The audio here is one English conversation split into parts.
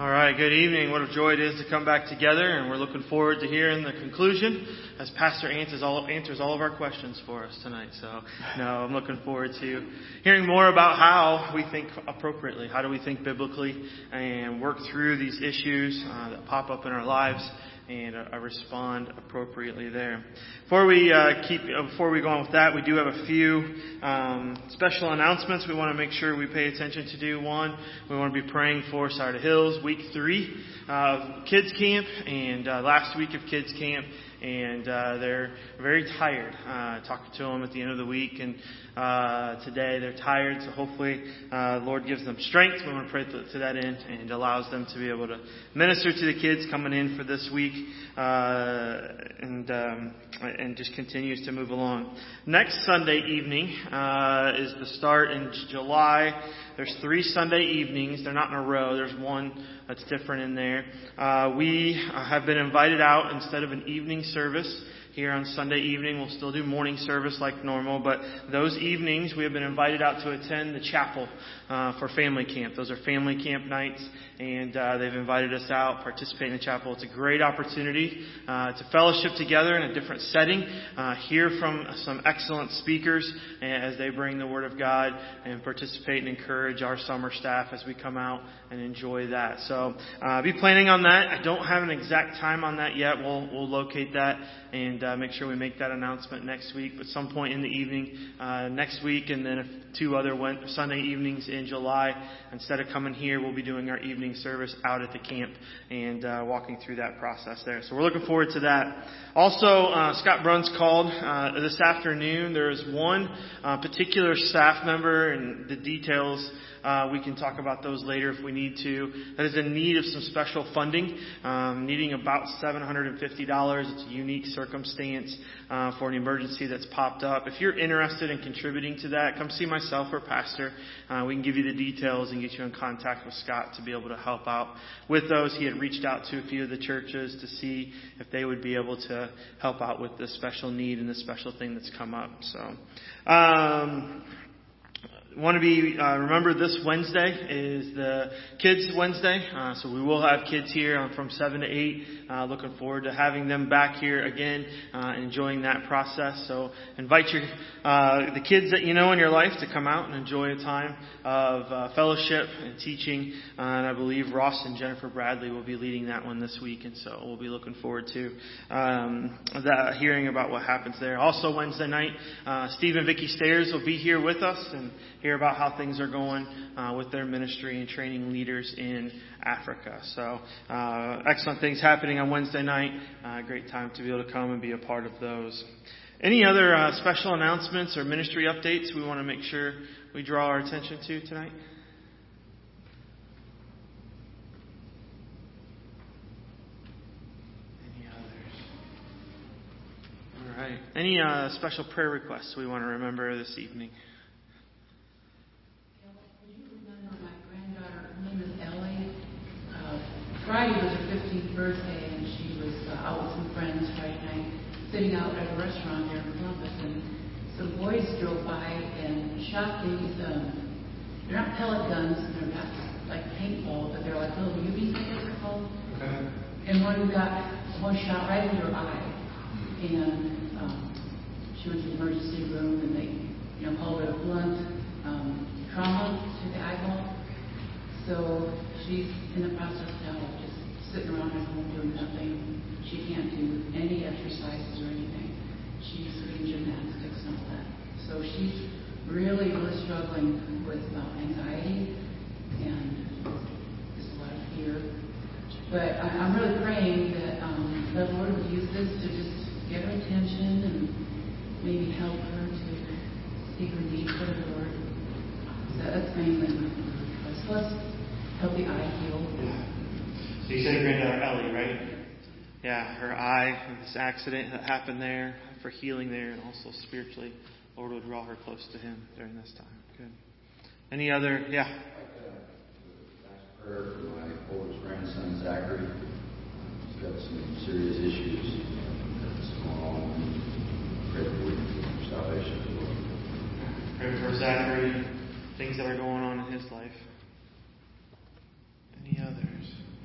All right, good evening. What a joy it is to come back together, and we're looking forward to hearing the conclusion as Pastor answers all of our questions for us tonight. So, I'm looking forward to hearing more about how we think appropriately, how do we think biblically, and work through these issues that pop up in our lives, and respond appropriately there. Before we go on with that, we do have a few special announcements we want to make sure we pay attention to do. One, we want to be praying for Sardis Hills, week 3 of kids camp, and last week of kids camp, and they're very tired. Talked to them at the end of the week, and today they're tired, so hopefully the Lord gives them strength. We want to pray to that end and allows them to be able to minister to the kids coming in for this week, and just continues to move along. Next Sunday evening is the start in July. There's 3 Sunday evenings. They're not in a row. There's one that's different in there. We have been invited out instead of an evening service. Here on Sunday evening, we'll still do morning service like normal, but those evenings we have been invited out to attend the chapel for family camp. Those are family camp nights, and they've invited us out, participate in the chapel. It's a great opportunity to fellowship together in a different setting, hear from some excellent speakers as they bring the Word of God, and participate and encourage our summer staff as we come out and enjoy that. So be planning on that. I don't have an exact time on that yet. We'll locate that and make sure we make that announcement next week, but some point in the evening next week, and then 2 other Sunday evenings in July. Instead of coming here, we'll be doing our evening service out at the camp and walking through that process there. So we're looking forward to that. Also, Scott Bruns called this afternoon. There is one particular staff member, and the details we can talk about those later if we need to, that is in need of some special funding, needing about $750. It's a unique circumstance for an emergency that's popped up. If you're interested in contributing to that, come see myself or Pastor. We can give you the details and get you in contact with Scott to be able to help out with those. He had reached out to a few of the churches to see if they would be able to help out with this special need and this special thing that's come up. So, want to be remember this Wednesday is the Kids Wednesday, so we will have kids here from 7 to 8. Looking forward to having them back here again, enjoying that process. So invite the kids that you know in your life to come out and enjoy a time of fellowship and teaching. And I believe Ross and Jennifer Bradley will be leading that one this week, and so we'll be looking forward to hearing about what happens there. Also Wednesday night, Steve and Vicki Stairs will be here with us and hear about how things are going with their ministry and training leaders in Africa. So excellent things happening on Wednesday night. Great time to be able to come and be a part of those. Any other special announcements or ministry updates we want to make sure we draw our attention to tonight? Any others? All right. Any special prayer requests we want to remember this evening? Friday was her 15th birthday, and she was out with some friends Friday night, sitting out at a restaurant here in Columbus, and some boys drove by and shot these, they're not pellet guns, they're not like paintball, but they're like little UVs, I guess they're called. Okay. And one shot right in her eye, and she went to the emergency room, and they, called it a blunt trauma to the eyeball. So she's in the process now of just sitting around at home doing nothing. She can't do any exercises or anything. She's doing gymnastics and all that. So she's really, really struggling with anxiety and just a lot of fear. But I'm really praying that the Lord would use this to just get her attention and maybe help her to see her need for the Lord. So that's mainly my request. Plus, help the eye heal. Yeah. So you said your granddaughter Ellie, right? Yeah, her eye, this accident that happened there, for healing there, and also spiritually, Lord would draw her close to Him during this time. Good. Any other? Yeah. I'd like to ask prayer for my oldest grandson Zachary. He's got some serious issues that's going on. Pray for salvation as well. Pray for Zachary, things that are going on in his life. Any others?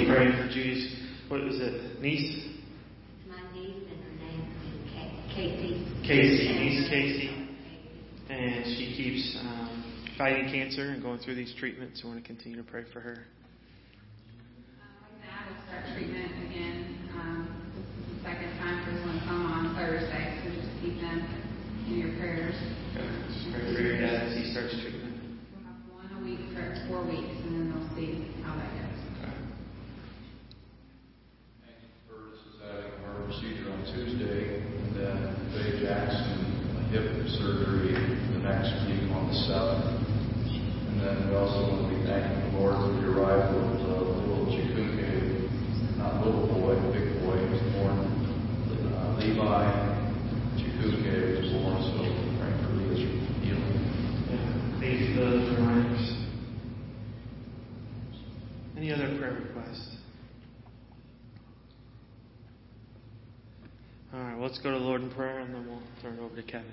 praying for Judy's, what was it, niece? My niece, and her name is Casey. Niece Casey. And she keeps fighting cancer and going through these treatments. So I want to continue to pray for her. My dad will start treatment again. This is the second time for this one come on Thursday, so just keep them in your prayers. Just pray for your dad as he starts treatment. We'll have one a week for 4 weeks, and then they'll see how that goes. Curtis is having a heart procedure on Tuesday, and then Faye Jackson, a hip surgery the next week on the 7th. And then we also want to be thanking the Lord for the arrival of the little Chikunke, not little boy, big boy. He was born, Levi Chikunke was born, so praying for Leah's healing. Yeah, thanks for those reminders. Any other prayer requests? All right, let's go to the Lord in prayer, and then we'll turn it over to Kevin.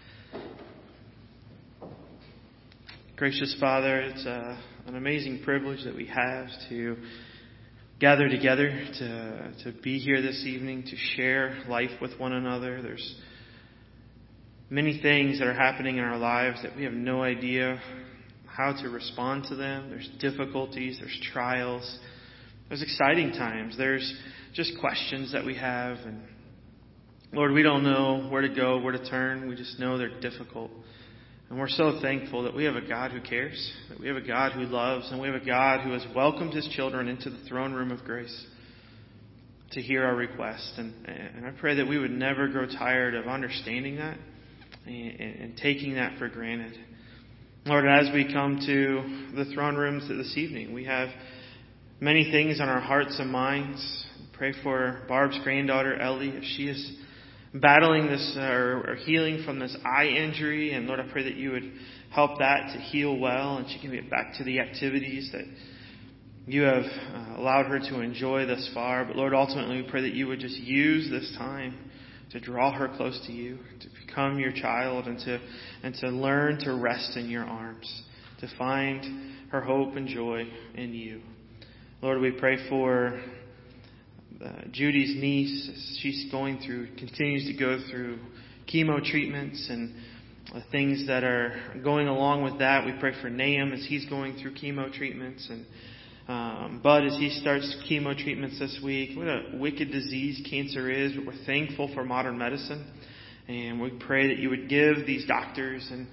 Gracious Father, it's an amazing privilege that we have to gather together, to be here this evening, to share life with one another. There's many things that are happening in our lives that we have no idea how to respond to them. There's difficulties, there's trials, there's exciting times, there's just questions that we have. And Lord, we don't know where to go, where to turn. We just know they're difficult. And we're so thankful that we have a God who cares, that we have a God who loves, and we have a God who has welcomed His children into the throne room of grace to hear our request. And I pray that we would never grow tired of understanding that and taking that for granted. Lord, as we come to the throne rooms this evening, we have many things on our hearts and minds. Pray for Barb's granddaughter, Ellie, if she is battling this or healing from this eye injury. And Lord, I pray that you would help that to heal well and she can get back to the activities that you have allowed her to enjoy thus far. But Lord, ultimately we pray that you would just use this time to draw her close to you, to become your child, and to learn to rest in your arms, to find her hope and joy in you. Lord, we pray for Judy's niece. She's continues to go through chemo treatments and things that are going along with that. We pray for Nahum as he's going through chemo treatments, and Bud as he starts chemo treatments this week. What a wicked disease cancer is, but we're thankful for modern medicine. And we pray that you would give these doctors and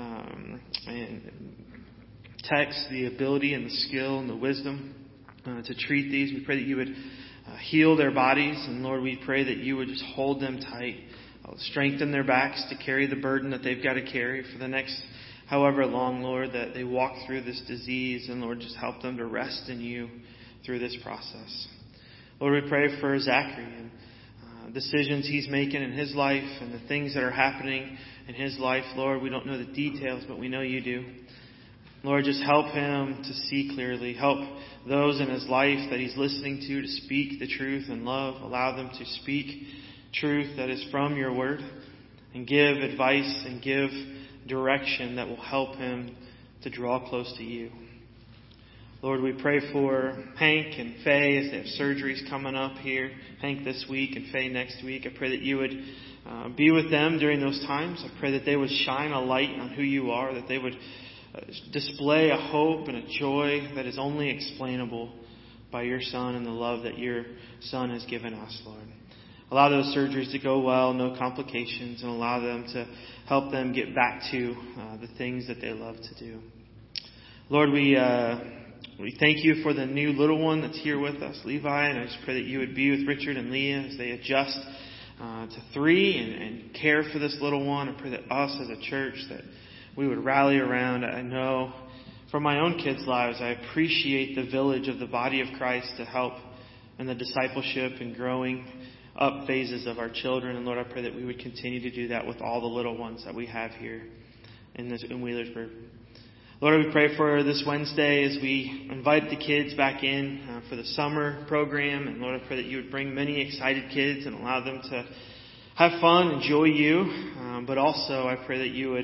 techs the ability and the skill and the wisdom to treat these. We pray that you would heal their bodies. And Lord, we pray that you would just hold them tight, strengthen their backs to carry the burden that they've got to carry for the next however long, Lord, that they walk through this disease. And Lord, just help them to rest in you through this process. Lord, we pray for Zachary and decisions he's making in his life and the things that are happening in his life. Lord, we don't know the details, but we know you do. Lord, just help him to see clearly. Help those in his life that he's listening to speak the truth in love. Allow them to speak truth that is from your word, and give advice and give direction that will help him to draw close to you. Lord, we pray for Hank and Faye as they have surgeries coming up here. Hank this week and Faye next week. I pray that you would be with them during those times. I pray that they would shine a light on who you are, that they would display a hope and a joy that is only explainable by your Son and the love that your Son has given us, Lord. Allow those surgeries to go well, no complications, and allow them to help them get back to the things that they love to do. Lord, we thank you for the new little one that's here with us, Levi, and I just pray that you would be with Richard and Leah as they adjust to 3 and care for this little one. I pray that us as a church, that we would rally around. I know from my own kids' lives, I appreciate the village of the body of Christ to help in the discipleship and growing up phases of our children. And Lord, I pray that we would continue to do that with all the little ones that we have here in Wheelersburg. Lord, we pray for this Wednesday as we invite the kids back in for the summer program. And Lord, I pray that you would bring many excited kids and allow them to have fun, enjoy you. But also, I pray that you would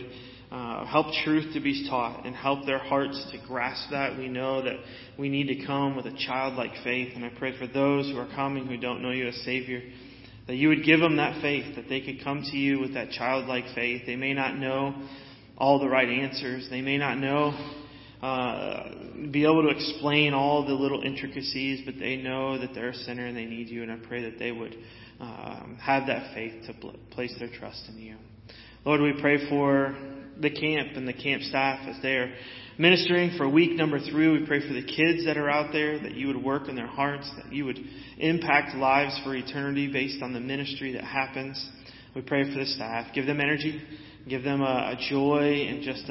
help truth to be taught and help their hearts to grasp that. We know that we need to come with a childlike faith. And I pray for those who are coming who don't know you as Savior, that you would give them that faith, that they could come to you with that childlike faith. They may not know all the right answers. They may not know, be able to explain all the little intricacies, but they know that they're a sinner and they need you. And I pray that they would have that faith to place their trust in you. Lord, we pray for the camp and the camp staff as they are ministering for week number 3. We pray for the kids that are out there, that you would work in their hearts, that you would impact lives for eternity based on the ministry that happens. We pray for the staff. Give them energy. Give them a joy and just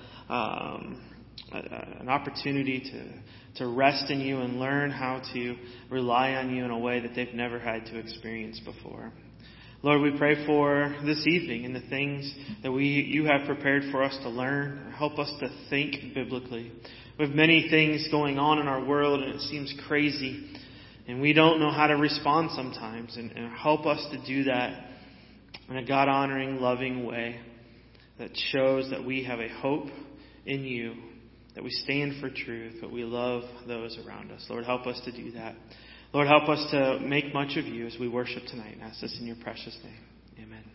an opportunity to rest in you and learn how to rely on you in a way that they've never had to experience before. Lord, we pray for this evening and the things that you have prepared for us to learn. Help us to think biblically. We have many things going on in our world and it seems crazy and we don't know how to respond sometimes. And help us to do that in a God-honoring, loving way that shows that we have a hope in you, that we stand for truth, but we love those around us. Lord, help us to do that. Lord, help us to make much of you as we worship tonight. And ask this in your precious name. Amen.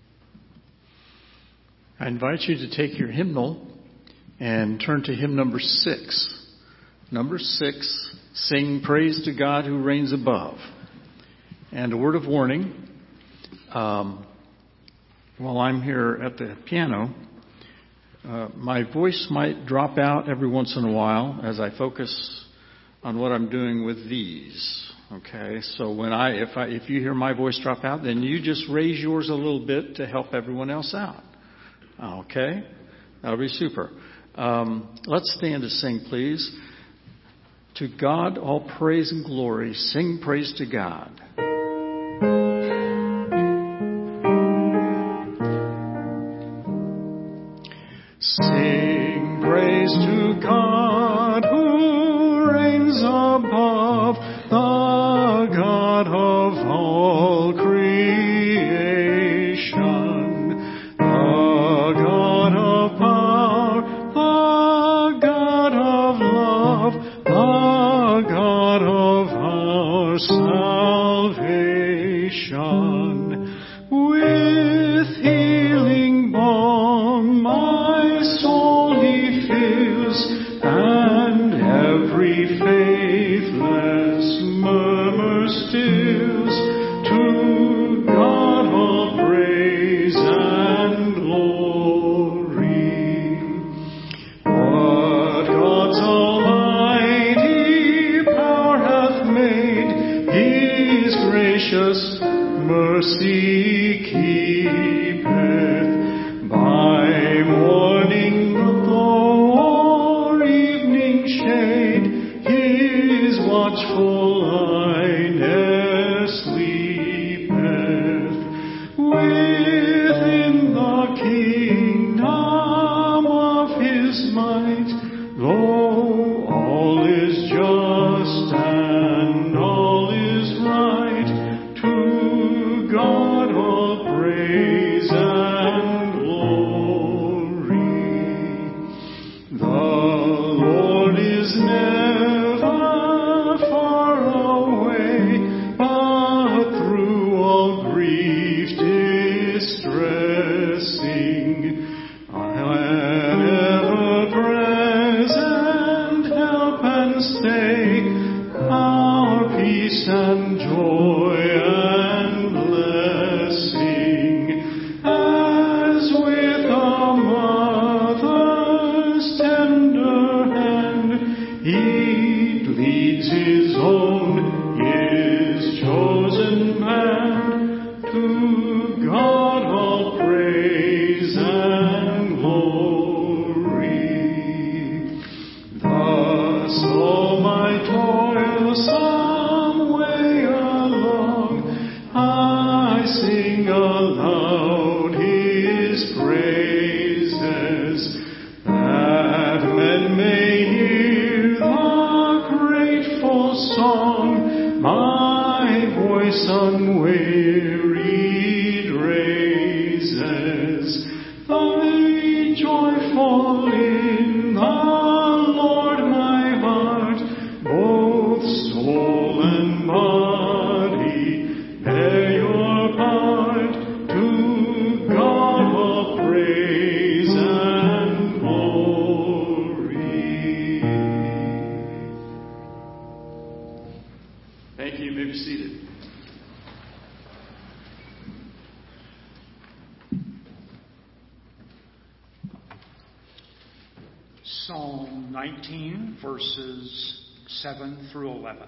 I invite you to take your hymnal and turn to hymn number 6. Number 6, Sing Praise to God Who Reigns Above. And a word of warning, while I'm here at the piano, my voice might drop out every once in a while as I focus on what I'm doing with these. Okay, so if you hear my voice drop out, then you just raise yours a little bit to help everyone else out. Okay, that'll be super. Let's stand to sing, please. To God all praise and glory. Sing praise to God. Sing praise to God who reigns above, the God of all creation, the God of power, the God of love, the God of our salvation. With healing balm my soul he fills, and every faithless murmur stills. To God all praise and glory. What God's almighty power hath made, his gracious mercy keepeth. By morning glow or evening shade, his watchful eye ne'er sleepeth. Within the kingdom of his might, though all is just and all is right, to God all praise and glory. The Lord is never far away, but through all grief distressing, an ever-present help and stay, our peace and joy and blessing, as with a mother's tender hand, he leads his own, his chosen man. To God all praise and glory. Thus all my toilsome way along, I sing aloud his praises, that men may hear the grateful song my voice unwearied raises. The joy be seated. Psalm 19, verses 7 through 11.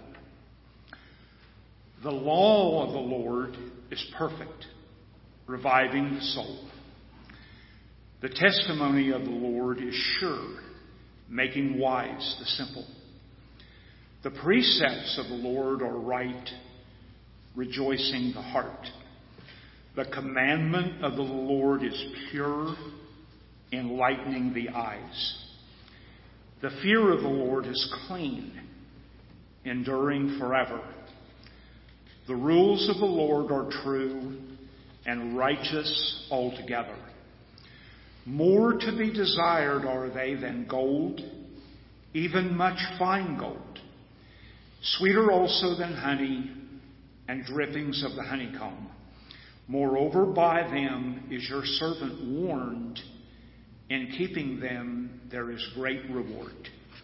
The law of the Lord is perfect, reviving the soul. The testimony of the Lord is sure, making wise the simple. The precepts of the Lord are right, rejoicing the heart. The commandment of the Lord is pure, enlightening the eyes. The fear of the Lord is clean, enduring forever. The rules of the Lord are true and righteous altogether. More to be desired are they than gold, even much fine gold. Sweeter also than honey and drippings of the honeycomb. Moreover, by them is your servant warned. In keeping them, there is great reward.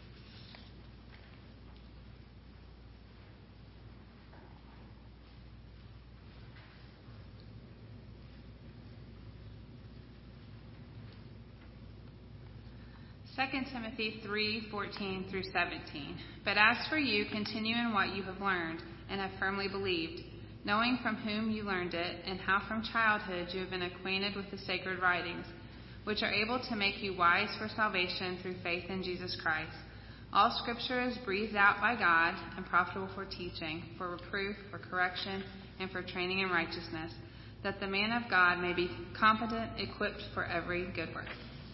Second Timothy 3:14 through 17. But as for you, continue in what you have learned and have firmly believed, knowing from whom you learned it, and how from childhood you have been acquainted with the sacred writings, which are able to make you wise for salvation through faith in Jesus Christ. All Scripture is breathed out by God and profitable for teaching, for reproof, for correction, and for training in righteousness, that the man of God may be competent, equipped for every good work.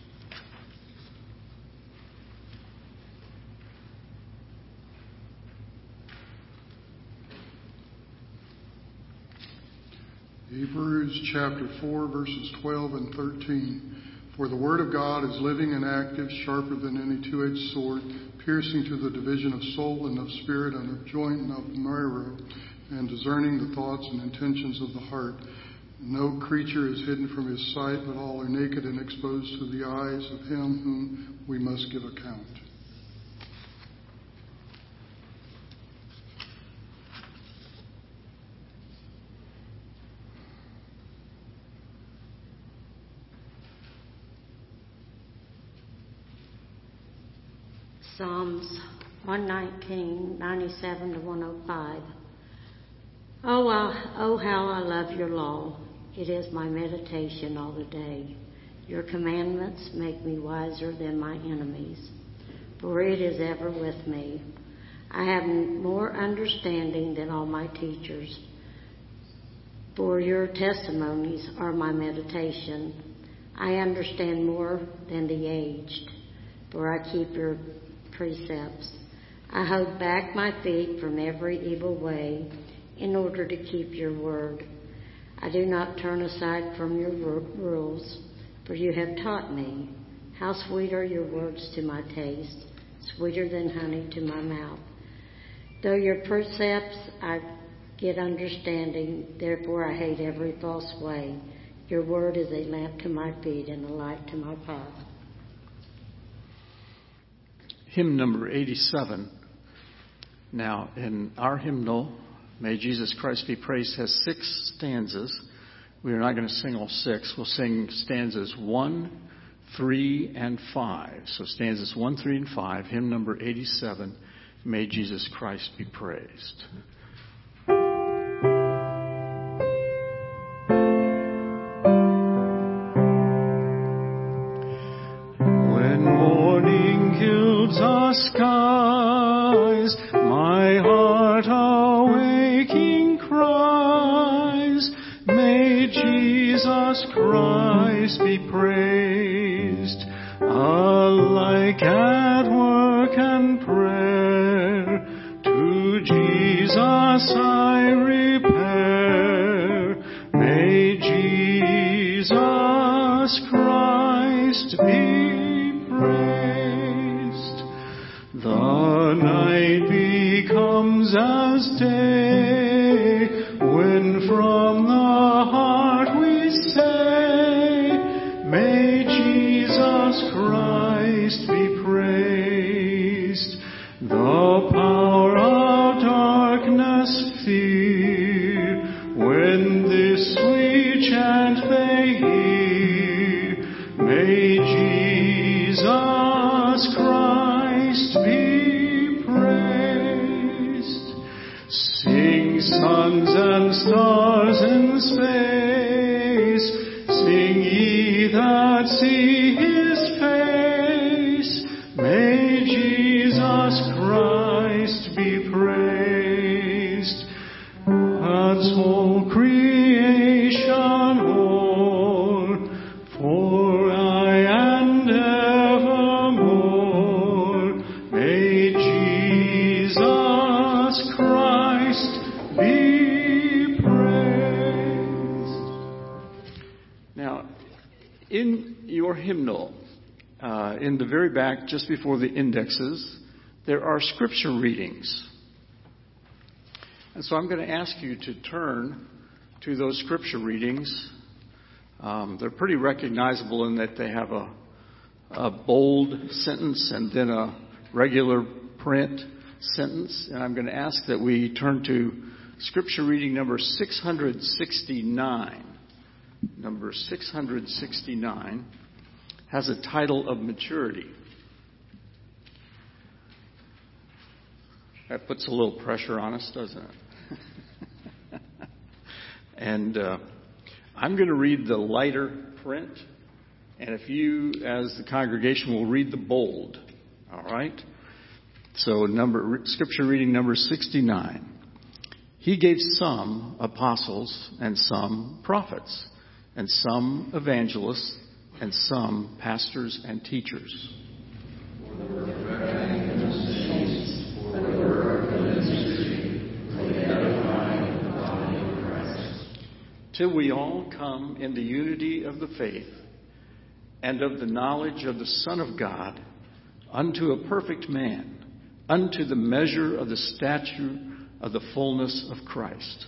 Hebrews chapter 4, verses 12 and 13. For the word of God is living and active, sharper than any two-edged sword, piercing to the division of soul and of spirit and of joint and of marrow, and discerning the thoughts and intentions of the heart. No creature is hidden from his sight, but all are naked and exposed to the eyes of him whom we must give account. Psalms 119, 97 to 105. Oh, how I love your law. It is my meditation all the day. Your commandments make me wiser than my enemies, for it is ever with me. I have more understanding than all my teachers, for your testimonies are my meditation. I understand more than the aged, for I keep your precepts. I hold back my feet from every evil way in order to keep your word. I do not turn aside from your rules, for you have taught me. How sweet are your words to my taste, sweeter than honey to my mouth. Though your precepts I get understanding, therefore I hate every false way. Your word is a lamp to my feet and a light to my path. Hymn number 87. Now, in our hymnal, May Jesus Christ Be Praised, has 6 stanzas. We are not going to sing all 6. We'll sing stanzas 1, 3, and 5. So stanzas 1, 3, and 5, hymn number 87, May Jesus Christ Be Praised. Skies, my heart awaking cries, may Jesus Christ be praised, alike at work and prayer, to Jesus I repair, may Jesus Christ be praised. The night becomes as day, when from the heart we say, may Jesus Christ be praised. The power of darkness fears, stars in space, sing ye that see his face. May Jesus Christ be praised. God's whole creation o'er, for aye and evermore, may Jesus Christ be praised. Now, in your hymnal, in the very back, just before the indexes, there are scripture readings. And so I'm going to ask you to turn to those scripture readings. They're pretty recognizable in that they have a bold sentence and then a regular print sentence. And I'm going to ask that we turn to scripture reading number 669. Number 669 has a title of maturity. That puts a little pressure on us, doesn't it? And I'm going to read the lighter print, and if you, as the congregation, will read the bold. All right? So scripture reading number 69. He gave some apostles and some prophets and some evangelists and some pastors and teachers. Till we all come in the unity of the faith and of the knowledge of the Son of God, unto a perfect man, unto the measure of the stature of the fullness of Christ.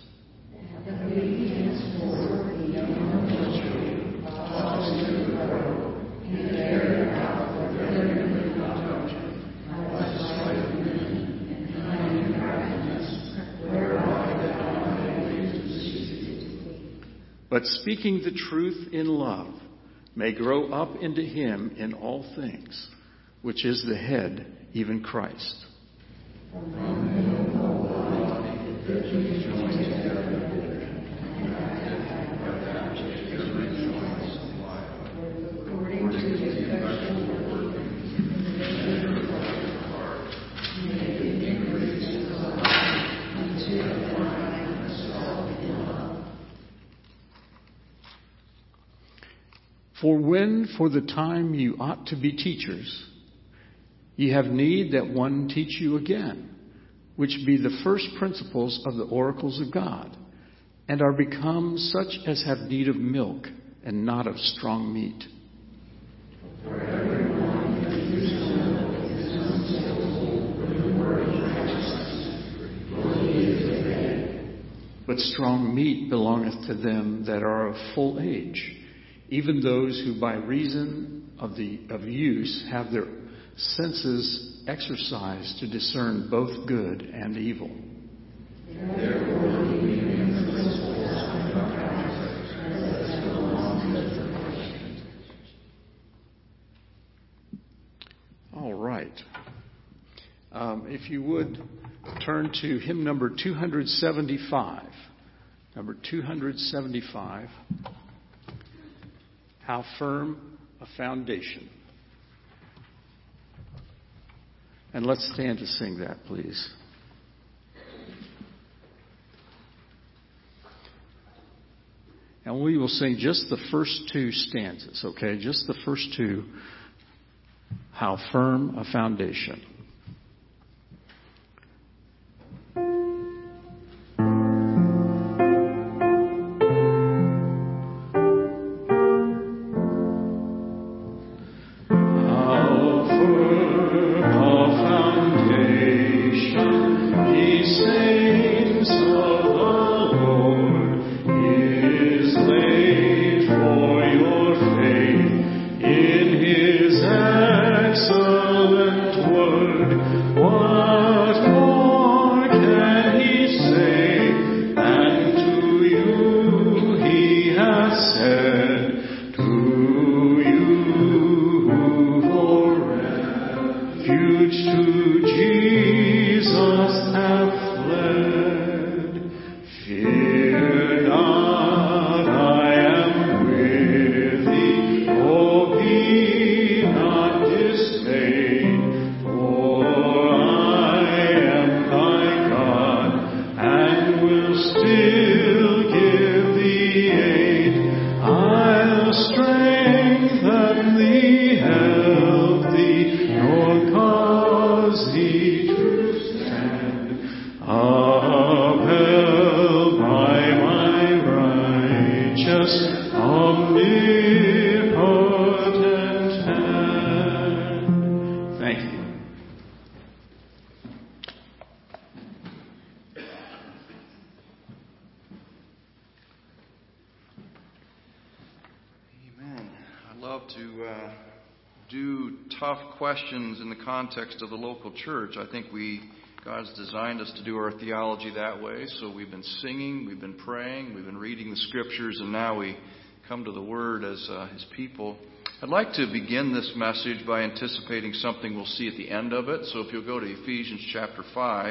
But speaking the truth in love may grow up into him in all things, which is the head, even Christ. For when for the time you ought to be teachers, ye have need that one teach you again, which be the first principles of the oracles of God, and are become such as have need of milk and not of strong meat. But strong meat belongeth to them that are of full age, even those who by reason of use have their senses exercised to discern both good and evil. All right. If you would turn to hymn number 275. Number 275. How firm a foundation. And let's stand to sing that, please. And we will sing just the first two stanzas, okay? Just the first two. How firm a foundation. Excellent word. to stand, upheld by my righteous, omnipotent hand. Thank you. Amen. I love to do tough questions in the context of the local church. I think God's designed us to do our theology that way. So we've been singing, we've been praying, we've been reading the Scriptures, and now we come to the Word as His people. I'd like to begin this message by anticipating something we'll see at the end of it. So if you'll go to Ephesians chapter 5,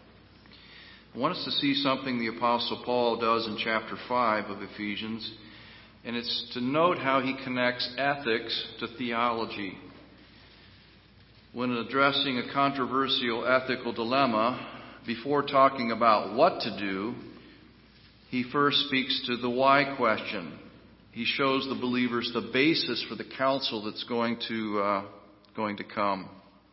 I want us to see something the Apostle Paul does in chapter 5 of Ephesians. And it's to note how he connects ethics to theology. When addressing a controversial ethical dilemma, before talking about what to do, he first speaks to the why question. He shows the believers the basis for the counsel that's going to come.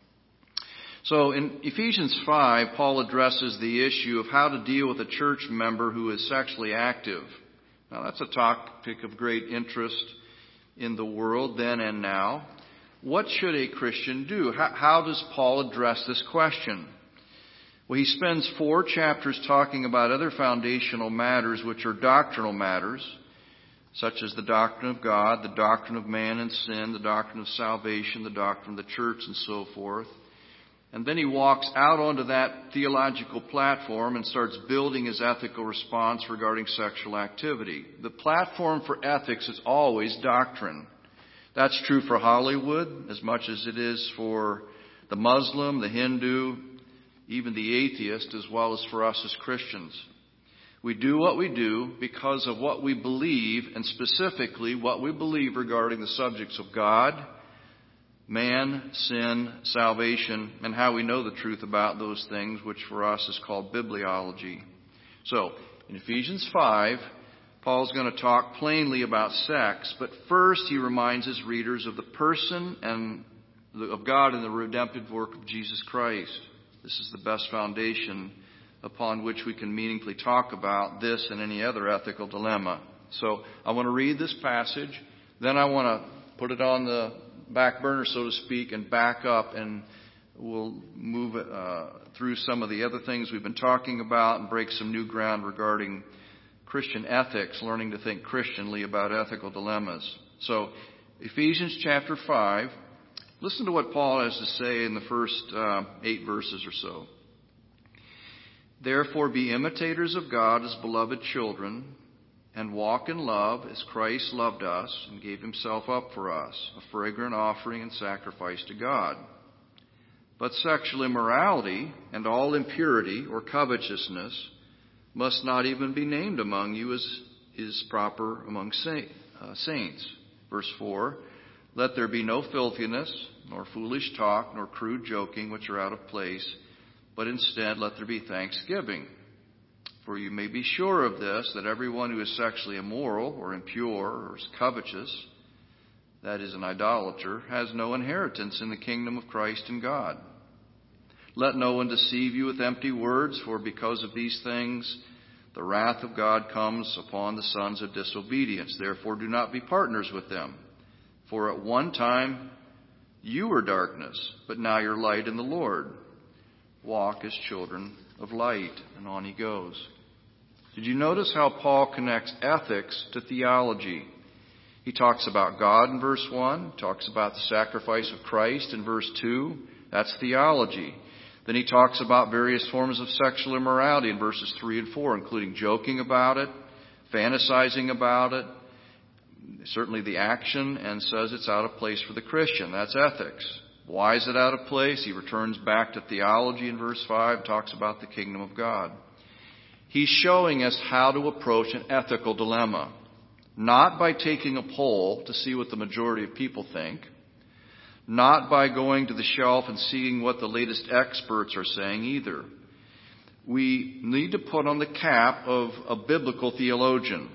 So in Ephesians 5, Paul addresses the issue of how to deal with a church member who is sexually active. Now, that's a topic of great interest in the world then and now. What should a Christian do? How does Paul address this question? Well, he spends 4 chapters talking about other foundational matters which are doctrinal matters, such as the doctrine of God, the doctrine of man and sin, the doctrine of salvation, the doctrine of the church, and so forth. And then he walks out onto that theological platform and starts building his ethical response regarding sexual activity. The platform for ethics is always doctrine. That's true for Hollywood as much as it is for the Muslim, the Hindu, even the atheist, as well as for us as Christians. We do what we do because of what we believe, and specifically what we believe regarding the subjects of God, man, sin, salvation, and how we know the truth about those things, which for us is called bibliology. So, in Ephesians 5, Paul's going to talk plainly about sex, but first he reminds his readers of the person of God and the redemptive work of Jesus Christ. This is the best foundation upon which we can meaningfully talk about this and any other ethical dilemma. So, I want to read this passage, then I want to put it on the back burner, so to speak, and back up, and we'll move through some of the other things we've been talking about and break some new ground regarding Christian ethics, learning to think Christianly about ethical dilemmas. So, Ephesians chapter 5, listen to what Paul has to say in the first 8 verses or so. Therefore be imitators of God as beloved children, and walk in love as Christ loved us and gave himself up for us, a fragrant offering and sacrifice to God. But sexual immorality and all impurity or covetousness must not even be named among you as is proper among saints. Verse 4, let there be no filthiness, nor foolish talk, nor crude joking, which are out of place, but instead let there be thanksgiving. For you may be sure of this, that everyone who is sexually immoral or impure or is covetous, that is an idolater, has no inheritance in the kingdom of Christ and God. Let no one deceive you with empty words, for because of these things the wrath of God comes upon the sons of disobedience. Therefore do not be partners with them. For at one time you were darkness, but now you're light in the Lord. Walk as children of light. And on he goes. Did you notice how Paul connects ethics to theology? He talks about God in verse 1, talks about the sacrifice of Christ in verse 2. That's theology. Then he talks about various forms of sexual immorality in verses 3 and 4, including joking about it, fantasizing about it, certainly the action, and says it's out of place for the Christian. That's ethics. Why is it out of place? He returns back to theology in verse 5, talks about the kingdom of God. He's showing us how to approach an ethical dilemma, not by taking a poll to see what the majority of people think, not by going to the shelf and seeing what the latest experts are saying either. We need to put on the cap of a biblical theologian.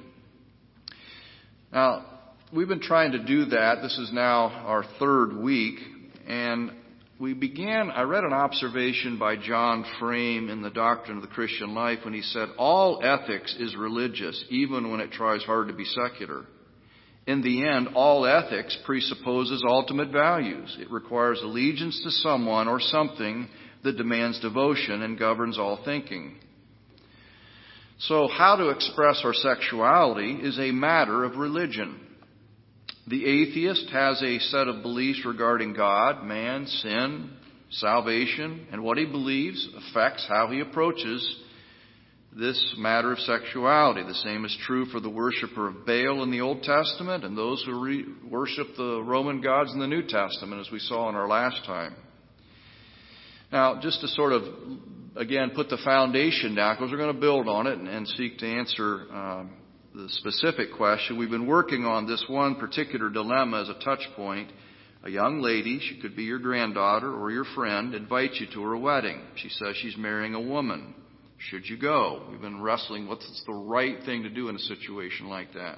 Now, we've been trying to do that. This is now our 3rd week, and I read an observation by John Frame in The Doctrine of the Christian Life when he said, all ethics is religious, even when it tries hard to be secular. In the end, all ethics presupposes ultimate values. It requires allegiance to someone or something that demands devotion and governs all thinking. So how to express our sexuality is a matter of religion. The atheist has a set of beliefs regarding God, man, sin, salvation, and what he believes affects how he approaches this matter of sexuality. The same is true for the worshiper of Baal in the Old Testament and those who worship the Roman gods in the New Testament, as we saw in our last time. Now, just to sort of, again, put the foundation down, because we're going to build on it and seek to answer the specific question. We've been working on this one particular dilemma as a touch point. A young lady, she could be your granddaughter or your friend, invites you to her wedding. She says she's marrying a woman. Should you go? We've been wrestling what's the right thing to do in a situation like that.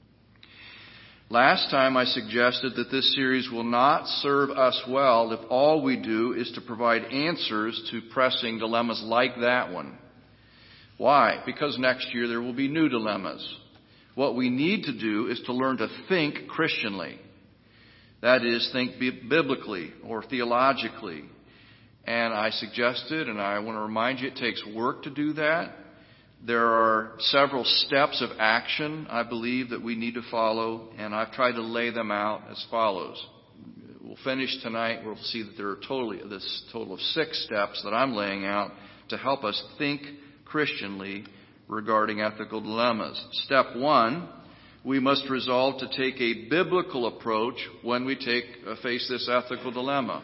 Last time I suggested that this series will not serve us well if all we do is to provide answers to pressing dilemmas like that one. Why? Because next year there will be new dilemmas. What we need to do is to learn to think Christianly. That is, think biblically or theologically. And I suggested, and I want to remind you, it takes work to do that. There are several steps of action, I believe, that we need to follow, and I've tried to lay them out as follows. We'll finish tonight. We'll see that there are this total of 6 steps that I'm laying out to help us think Christianly regarding ethical dilemmas. Step 1, we must resolve to take a biblical approach when we face this ethical dilemma.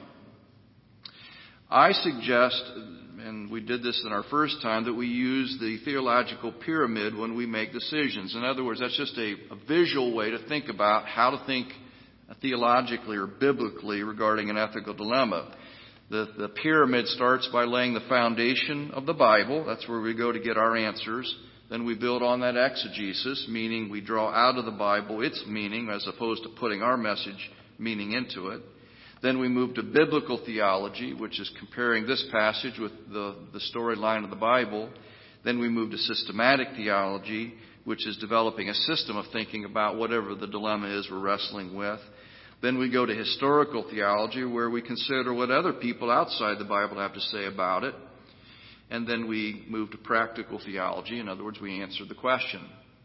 I suggest, and we did this in our first time, that we use the theological pyramid when we make decisions. In other words, that's just a visual way to think about how to think theologically or biblically regarding an ethical dilemma. The pyramid starts by laying the foundation of the Bible. That's where we go to get our answers. Then we build on that exegesis, meaning we draw out of the Bible its meaning as opposed to putting our message meaning into it. Then we move to biblical theology, which is comparing this passage with the storyline of the Bible. Then we move to systematic theology, which is developing a system of thinking about whatever the dilemma is we're wrestling with. Then we go to historical theology, where we consider what other people outside the Bible have to say about it. And then we move to practical theology. In other words, we answer the question.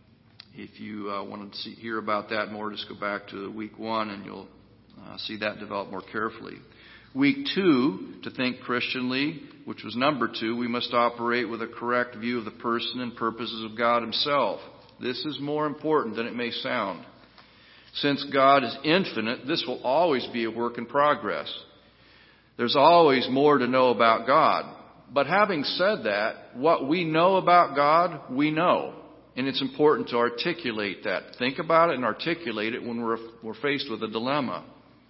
If you want to hear about that more, just go back to week 1 and you'll see that develop more carefully. Week 2, to think Christianly, which was number 2, we must operate with a correct view of the person and purposes of God Himself. This is more important than it may sound. Since God is infinite, this will always be a work in progress. There's always more to know about God. But having said that, what we know about God, we know. And it's important to articulate that. Think about it and articulate it when we're faced with a dilemma.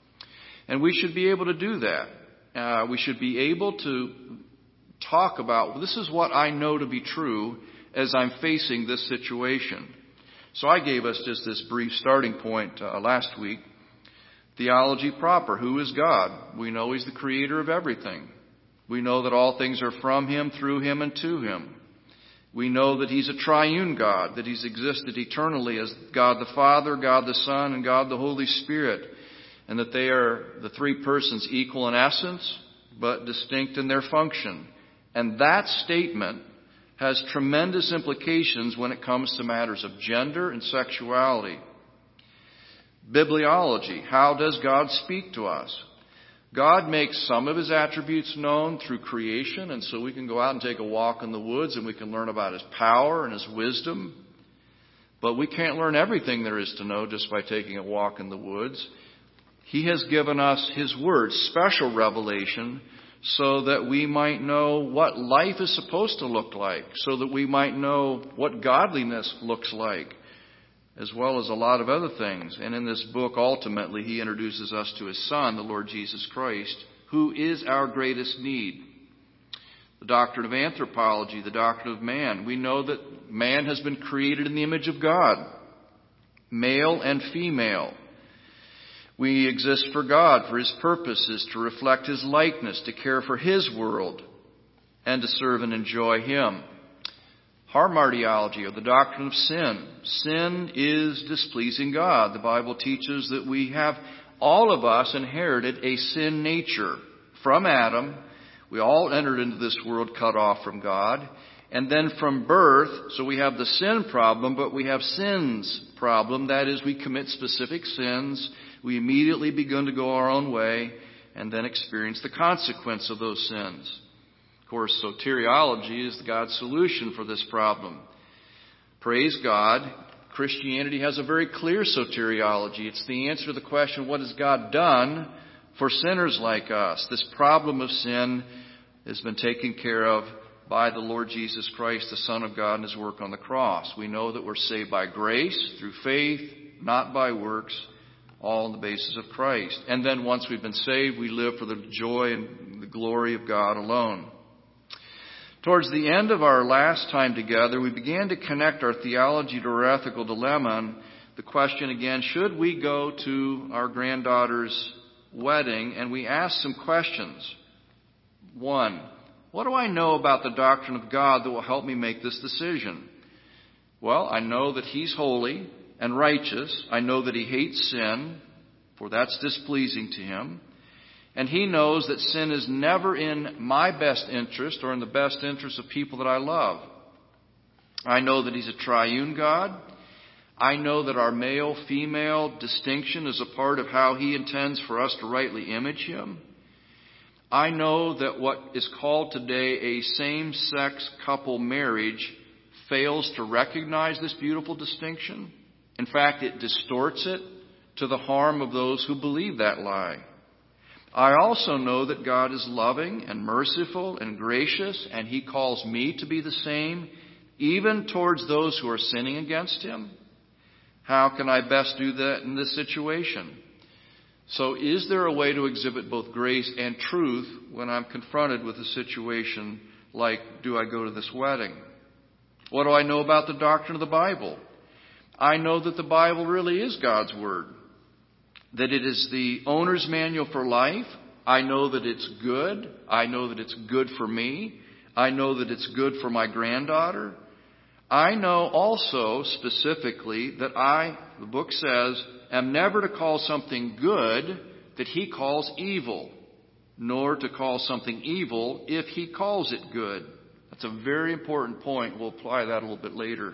And we should be able to do that. We should be able to talk about, this is what I know to be true as I'm facing this situation. So I gave us just this brief starting point last week. Theology proper. Who is God? We know He's the creator of everything. We know that all things are from Him, through Him, and to Him. We know that He's a triune God, that He's existed eternally as God the Father, God the Son, and God the Holy Spirit, and that they are the 3 persons equal in essence, but distinct in their function. And that statement has tremendous implications when it comes to matters of gender and sexuality. Bibliology. How does God speak to us? God makes some of His attributes known through creation, and so we can go out and take a walk in the woods and we can learn about His power and His wisdom. But we can't learn everything there is to know just by taking a walk in the woods. He has given us His Word, special revelation, so that we might know what life is supposed to look like, so that we might know what godliness looks like, as well as a lot of other things. And in this book, ultimately, He introduces us to His Son, the Lord Jesus Christ, who is our greatest need. The doctrine of anthropology, the doctrine of man. We know that man has been created in the image of God, male and female. We exist for God, for His purposes, to reflect His likeness, to care for His world, and to serve and enjoy Him. Hamartiology, or the doctrine of sin. Sin is displeasing God. The Bible teaches that we have, all of us, inherited a sin nature. From Adam, we all entered into this world cut off from God. And then from birth, so we have the sin problem, but we have sin's problem. That is, we commit specific sins. We immediately begin to go our own way and then experience the consequence of those sins. Of course, soteriology is God's solution for this problem. Praise God, Christianity has a very clear soteriology. It's the answer to the question, what has God done for sinners like us? This problem of sin has been taken care of by the Lord Jesus Christ, the Son of God, and His work on the cross. We know that we're saved by grace, through faith, not by works, all on the basis of Christ. And then once we've been saved, we live for the joy and the glory of God alone. Towards the end of our last time together, we began to connect our theology to our ethical dilemma. And the question again, should we go to our granddaughter's wedding? And we asked some questions. 1, what do I know about the doctrine of God that will help me make this decision? Well, I know that He's holy and righteous. I know that He hates sin, for that's displeasing to Him. And He knows that sin is never in my best interest or in the best interest of people that I love. I know that He's a triune God. I know that our male-female distinction is a part of how He intends for us to rightly image Him. I know that what is called today a same-sex couple marriage fails to recognize this beautiful distinction. In fact, it distorts it to the harm of those who believe that lie. I also know that God is loving and merciful and gracious, and He calls me to be the same, even towards those who are sinning against Him. How can I best do that in this situation? So is there a way to exhibit both grace and truth when I'm confronted with a situation like, do I go to this wedding? What do I know about the doctrine of the Bible? I know that the Bible really is God's Word, that it is the owner's manual for life. I know that it's good. I know that it's good for me. I know that it's good for my granddaughter. I know also specifically that the book says, am never to call something good that He calls evil, nor to call something evil if He calls it good. That's a very important point. We'll apply that a little bit later.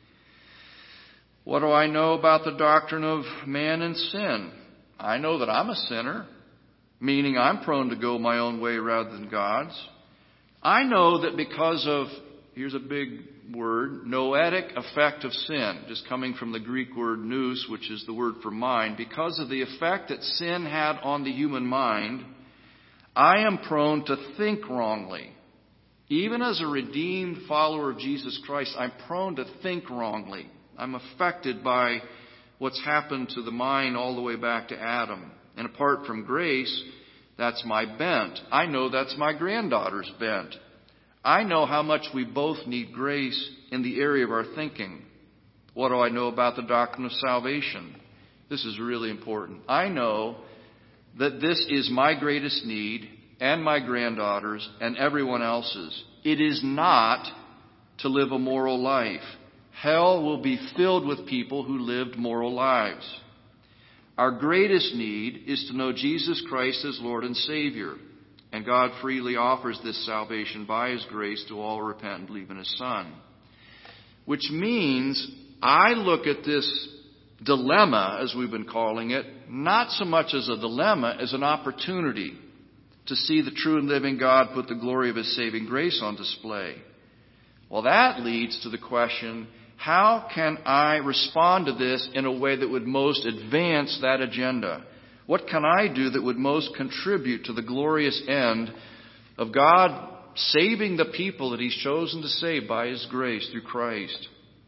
What do I know about the doctrine of man and sin? I know that I'm a sinner, meaning I'm prone to go my own way rather than God's. I know that because of, here's a big word, noetic effect of sin, just coming from the Greek word nous, which is the word for mind, because of the effect that sin had on the human mind, I am prone to think wrongly. Even as a redeemed follower of Jesus Christ, I'm prone to think wrongly. I'm affected by what's happened to the mind all the way back to Adam. And apart from grace, that's my bent. I know that's my granddaughter's bent. I know how much we both need grace in the area of our thinking. What do I know about the doctrine of salvation? This is really important. I know that this is my greatest need and my granddaughter's and everyone else's. It is not to live a moral life. Hell will be filled with people who lived moral lives. Our greatest need is to know Jesus Christ as Lord and Savior. And God freely offers this salvation by His grace to all who repent and believe in His Son. Which means I look at this dilemma, as we've been calling it, not so much as a dilemma as an opportunity to see the true and living God put the glory of His saving grace on display. Well, that leads to the question, how can I respond to this in a way that would most advance that agenda? What can I do that would most contribute to the glorious end of God saving the people that He's chosen to save by His grace through Christ?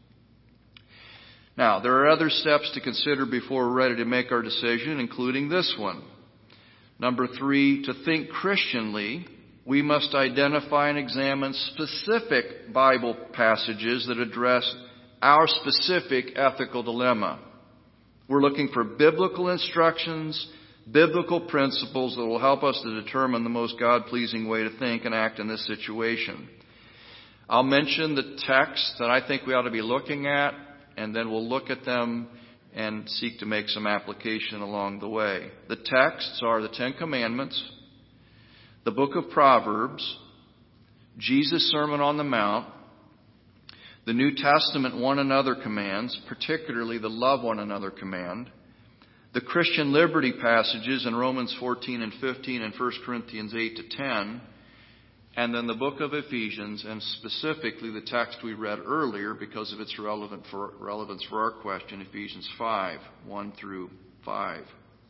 Now, there are other steps to consider before we're ready to make our decision, including this one. Number 3, to think Christianly, we must identify and examine specific Bible passages that address our specific ethical dilemma. We're looking for biblical instructions, biblical principles that will help us to determine the most God-pleasing way to think and act in this situation. I'll mention the texts that I think we ought to be looking at, and then we'll look at them and seek to make some application along the way. The texts are the Ten Commandments, the book of Proverbs, Jesus' Sermon on the Mount, the New Testament one another commands, particularly the love one another command, the Christian liberty passages in Romans 14 and 15 and 1 Corinthians 8 to 10, and then the book of Ephesians, and specifically the text we read earlier because of its relevance for our question, Ephesians 5, 1 through 5.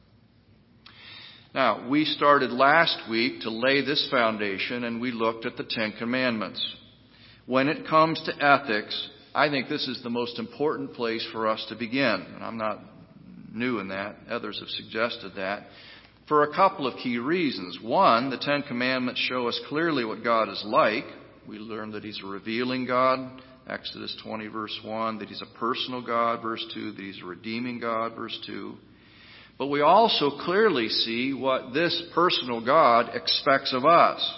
Now, we started last week to lay this foundation, and we looked at the Ten Commandments. When it comes to ethics, I think this is the most important place for us to begin. And I'm not new in that. Others have suggested that. For a couple of key reasons. One, the Ten Commandments show us clearly what God is like. We learn that He's a revealing God, Exodus 20, verse 1, that He's a personal God, verse 2, that He's a redeeming God, verse 2. But we also clearly see what this personal God expects of us.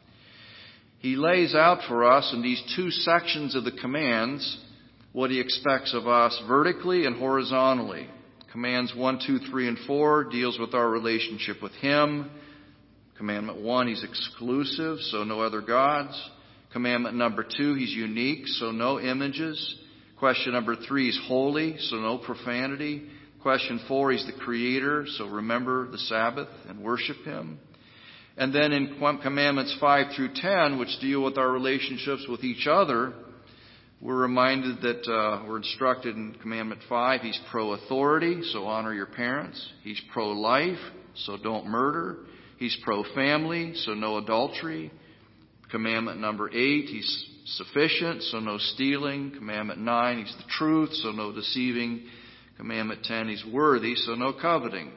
He lays out for us in these two sections of the commands what He expects of us vertically and horizontally. Commands 1, 2, 3, and 4 deals with our relationship with Him. Commandment 1, He's exclusive, so no other gods. Commandment number 2, He's unique, so no images. Question number 3, He's holy, so no profanity. Question 4, He's the Creator, so remember the Sabbath and worship Him. And then in Commandments 5 through 10, which deal with our relationships with each other, we're reminded that we're instructed in Commandment 5, He's pro-authority, so honor your parents. He's pro-life, so don't murder. He's pro-family, so no adultery. Commandment number 8, He's sufficient, so no stealing. Commandment 9, He's the truth, so no deceiving. Commandment 10, He's worthy, so no coveting.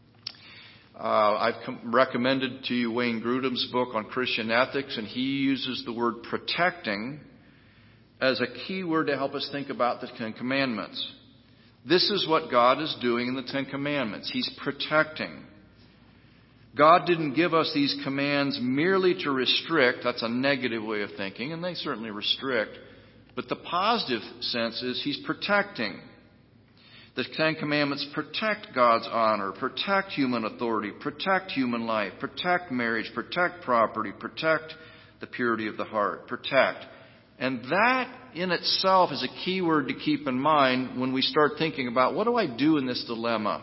I've recommended to you Wayne Grudem's book on Christian ethics, and he uses the word protecting as a key word to help us think about the Ten Commandments. This is what God is doing in the Ten Commandments. He's protecting. God didn't give us these commands merely to restrict. That's a negative way of thinking, and they certainly restrict. But the positive sense is He's protecting. The Ten Commandments protect God's honor, protect human authority, protect human life, protect marriage, protect property, protect the purity of the heart, protect. And that in itself is a key word to keep in mind when we start thinking about what do I do in this dilemma?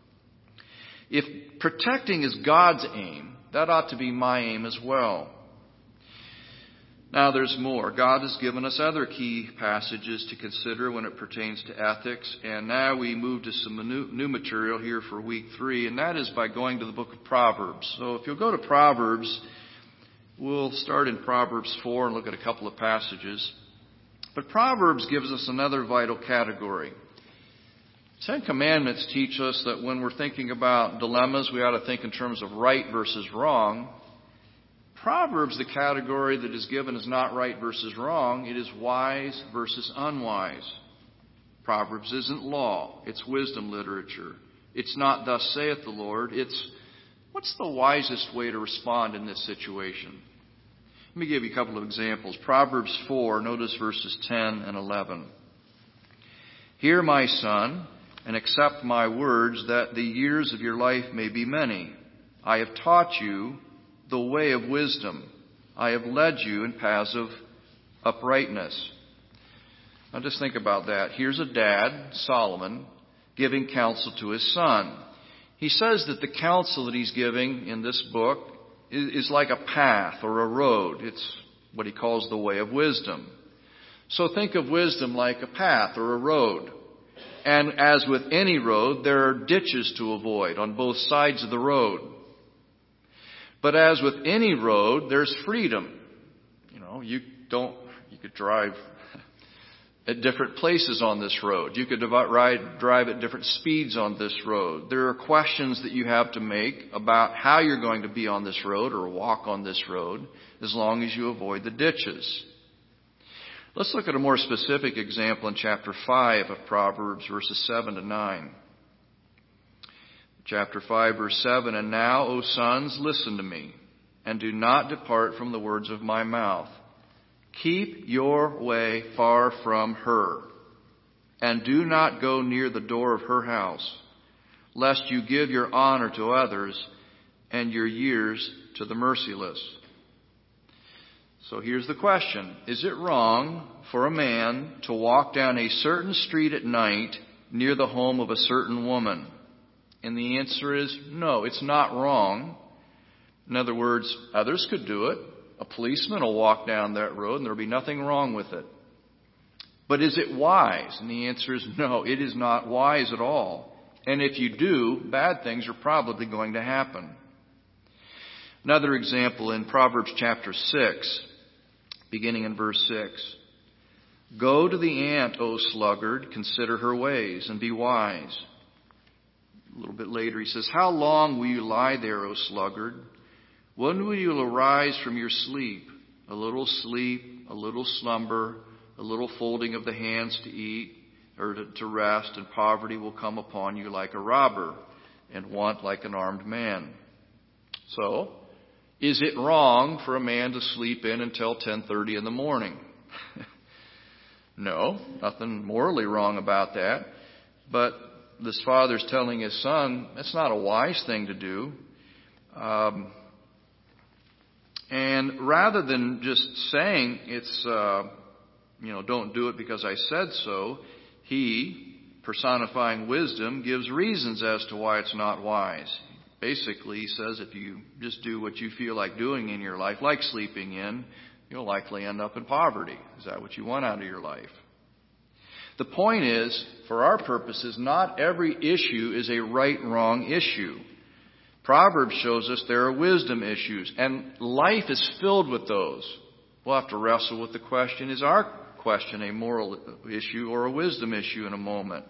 If protecting is God's aim, that ought to be my aim as well. Now there's more. God has given us other key passages to consider when it pertains to ethics. And now we move to some new material here for week 3, and that is by going to the book of Proverbs. So if you'll go to Proverbs, we'll start in Proverbs 4 and look at a couple of passages. But Proverbs gives us another vital category. Ten Commandments teach us that when we're thinking about dilemmas, we ought to think in terms of right versus wrong. Proverbs, the category that is given is not right versus wrong. It is wise versus unwise. Proverbs isn't law. It's wisdom literature. It's not thus saith the Lord. It's what's the wisest way to respond in this situation? Let me give you a couple of examples. Proverbs 4, notice verses 10 and 11. Hear, my son, and accept my words, that the years of your life may be many. I have taught you the way of wisdom. I have led you in paths of uprightness. Now just think about that. Here's a dad, Solomon, giving counsel to his son. He says that the counsel that he's giving in this book is like a path or a road. It's what he calls the way of wisdom. So think of wisdom like a path or a road. And as with any road, there are ditches to avoid on both sides of the road. But as with any road, there's freedom. You could drive at different places on this road. You could drive at different speeds on this road. There are questions that you have to make about how you're going to be on this road or walk on this road as long as you avoid the ditches. Let's look at a more specific example in chapter 5 of Proverbs, verses 7 to 9. Chapter 5, verse 7, And now, O sons, listen to me, and do not depart from the words of my mouth. Keep your way far from her, and do not go near the door of her house, lest you give your honor to others and your years to the merciless. So here's the question. Is it wrong for a man to walk down a certain street at night near the home of a certain woman? And the answer is no, it's not wrong. In other words, others could do it. A policeman will walk down that road and there'll be nothing wrong with it. But is it wise? And the answer is no, it is not wise at all. And if you do, bad things are probably going to happen. Another example in Proverbs chapter 6, beginning in verse 6. Go to the ant, O sluggard, consider her ways, and be wise. A little bit later he says, How long will you lie there, O sluggard? When will you arise from your sleep? A little slumber, a little folding of the hands to eat or to rest, and poverty will come upon you like a robber, and want like an armed man. So, is it wrong for a man to sleep in until 10:30 in the morning? No, nothing morally wrong about that. But this father's telling his son, that's not a wise thing to do. And rather than just saying it's, don't do it because I said so, he, personifying wisdom, gives reasons as to why it's not wise. Basically, he says if you just do what you feel like doing in your life, like sleeping in, you'll likely end up in poverty. Is that what you want out of your life? The point is, for our purposes, not every issue is a right-wrong issue. Proverbs shows us there are wisdom issues, and life is filled with those. We'll have to wrestle with the question, is our question a moral issue or a wisdom issue in a moment?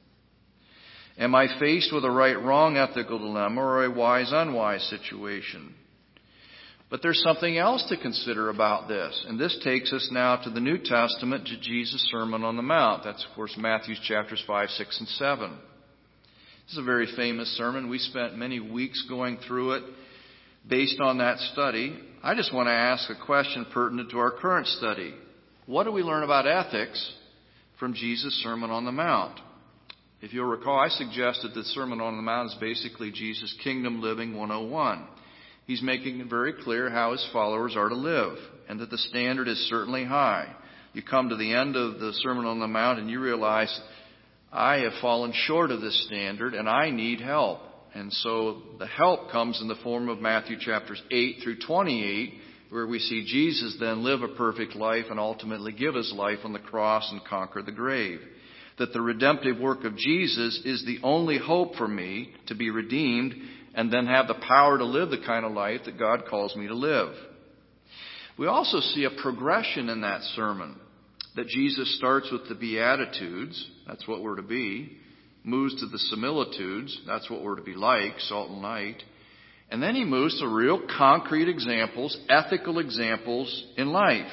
Am I faced with a right-wrong ethical dilemma or a wise-unwise situation? But there's something else to consider about this, and this takes us now to the New Testament, to Jesus' Sermon on the Mount. That's, of course, Matthew chapters 5, 6, and 7. This is a very famous sermon. We spent many weeks going through it based on that study. I just want to ask a question pertinent to our current study. What do we learn about ethics from Jesus' Sermon on the Mount? If you'll recall, I suggested the Sermon on the Mount is basically Jesus' Kingdom Living 101. He's making it very clear how his followers are to live, and that the standard is certainly high. You come to the end of the Sermon on the Mount and you realize, I have fallen short of this standard and I need help. And so the help comes in the form of Matthew chapters 8 through 28, where we see Jesus then live a perfect life and ultimately give his life on the cross and conquer the grave. That the redemptive work of Jesus is the only hope for me to be redeemed and then have the power to live the kind of life that God calls me to live. We also see a progression in that sermon, that Jesus starts with the Beatitudes, that's what we're to be, moves to the similitudes, that's what we're to be like, salt and light, and then he moves to real concrete examples, ethical examples in life.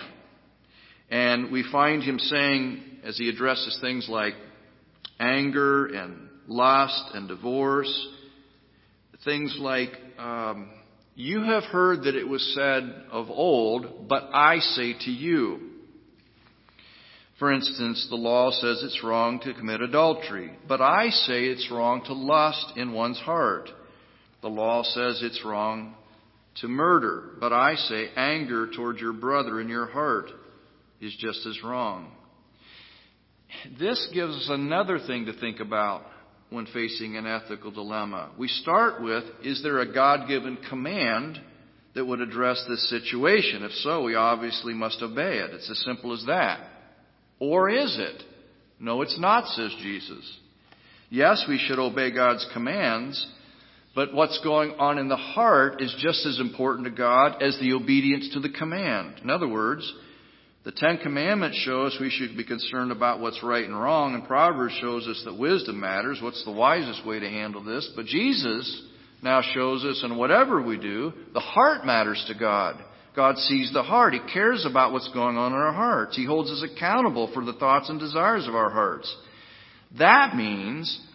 And we find him saying, as he addresses things like anger and lust and divorce, things like, you have heard that it was said of old, but I say to you. For instance, the law says it's wrong to commit adultery, but I say it's wrong to lust in one's heart. The law says it's wrong to murder, but I say anger toward your brother in your heart is just as wrong. This gives us another thing to think about when facing an ethical dilemma. We start with, is there a God-given command that would address this situation? If so, we obviously must obey it. It's as simple as that. Or is it? No, it's not, says Jesus. Yes, we should obey God's commands, but what's going on in the heart is just as important to God as the obedience to the command. In other words, the Ten Commandments show us we should be concerned about what's right and wrong, and Proverbs shows us that wisdom matters. What's the wisest way to handle this? But Jesus now shows us in whatever we do, the heart matters to God. God sees the heart. He cares about what's going on in our hearts. He holds us accountable for the thoughts and desires of our hearts. That means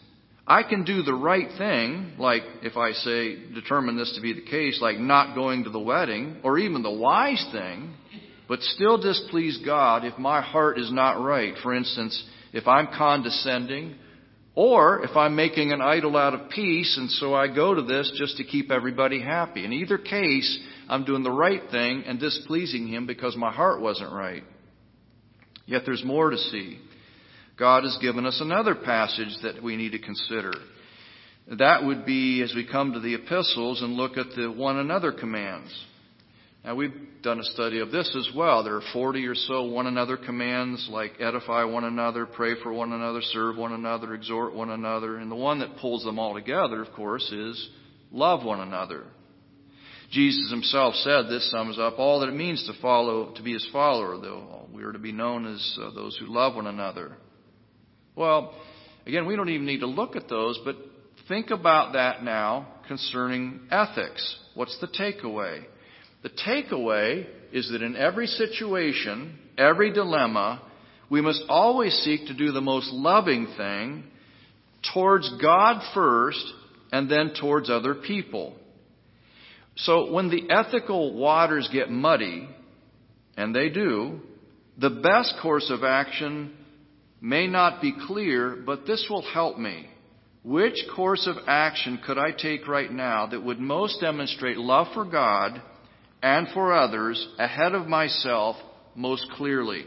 I can do the right thing, like if I say, determine this to be the case, like not going to the wedding, or even the wise thing, but still displease God if my heart is not right. For instance, if I'm condescending, or if I'm making an idol out of peace, and so I go to this just to keep everybody happy. In either case, I'm doing the right thing and displeasing Him because my heart wasn't right. Yet there's more to see. God has given us another passage that we need to consider. That would be as we come to the epistles and look at the one another commands. Now, we've done a study of this as well. There are 40 or so one another commands, like edify one another, pray for one another, serve one another, exhort one another. And the one that pulls them all together, of course, is love one another. Jesus Himself said this sums up all that it means to be His follower, though we are to be known as those who love one another. Well, again, we don't even need to look at those, but think about that now concerning ethics. What's the takeaway? The takeaway is that in every situation, every dilemma, we must always seek to do the most loving thing towards God first and then towards other people. So when the ethical waters get muddy, and they do, the best course of action may not be clear, but this will help me. Which course of action could I take right now that would most demonstrate love for God and for others ahead of myself most clearly?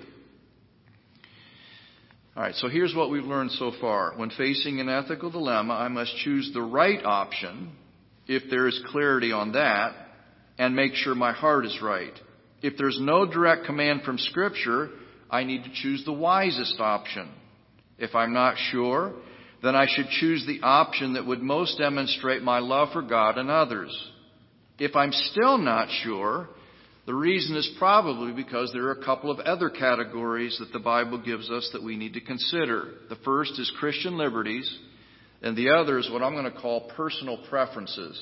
All right, so here's what we've learned so far. When facing an ethical dilemma, I must choose the right option if there is clarity on that, and make sure my heart is right. If there's no direct command from Scripture, I need to choose the wisest option. If I'm not sure, then I should choose the option that would most demonstrate my love for God and others. If I'm still not sure, the reason is probably because there are a couple of other categories that the Bible gives us that we need to consider. The first is Christian liberties, and the other is what I'm going to call personal preferences.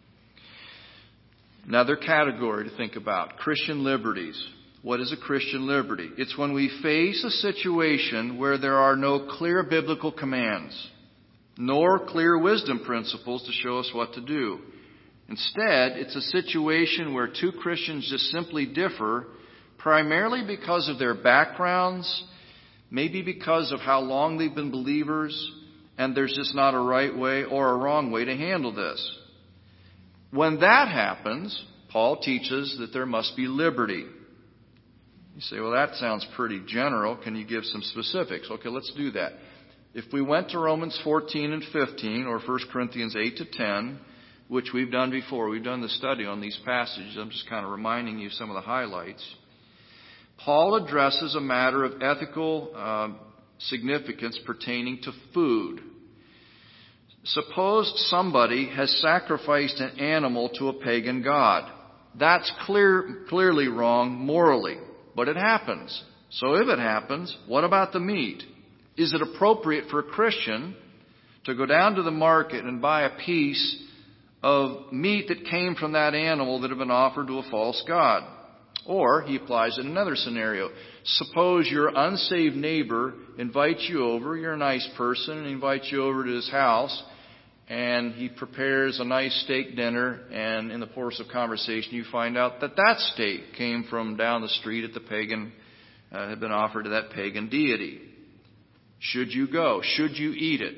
Another category to think about, Christian liberties. What is a Christian liberty? It's when we face a situation where there are no clear biblical commands, nor clear wisdom principles to show us what to do. Instead, it's a situation where two Christians just simply differ, primarily because of their backgrounds, maybe because of how long they've been believers, and there's just not a right way or a wrong way to handle this. When that happens, Paul teaches that there must be liberty. You say, well, that sounds pretty general. Can you give some specifics? Okay, let's do that. If we went to Romans 14 and 15, or 1 Corinthians 8 to 10, which we've done before, we've done the study on these passages. I'm just kind of reminding you some of the highlights. Paul addresses a matter of ethical significance pertaining to food. Suppose somebody has sacrificed an animal to a pagan god. That's clearly wrong morally, but it happens. So if it happens, what about the meat? Is it appropriate for a Christian to go down to the market and buy a piece of meat that came from that animal that had been offered to a false god? Or, he applies it in another scenario. Suppose your unsaved neighbor invites you over, you're a nice person, and he invites you over to his house, and he prepares a nice steak dinner, and in the course of conversation you find out that that steak came from down the street at the pagan, had been offered to that pagan deity. Should you go? Should you eat it?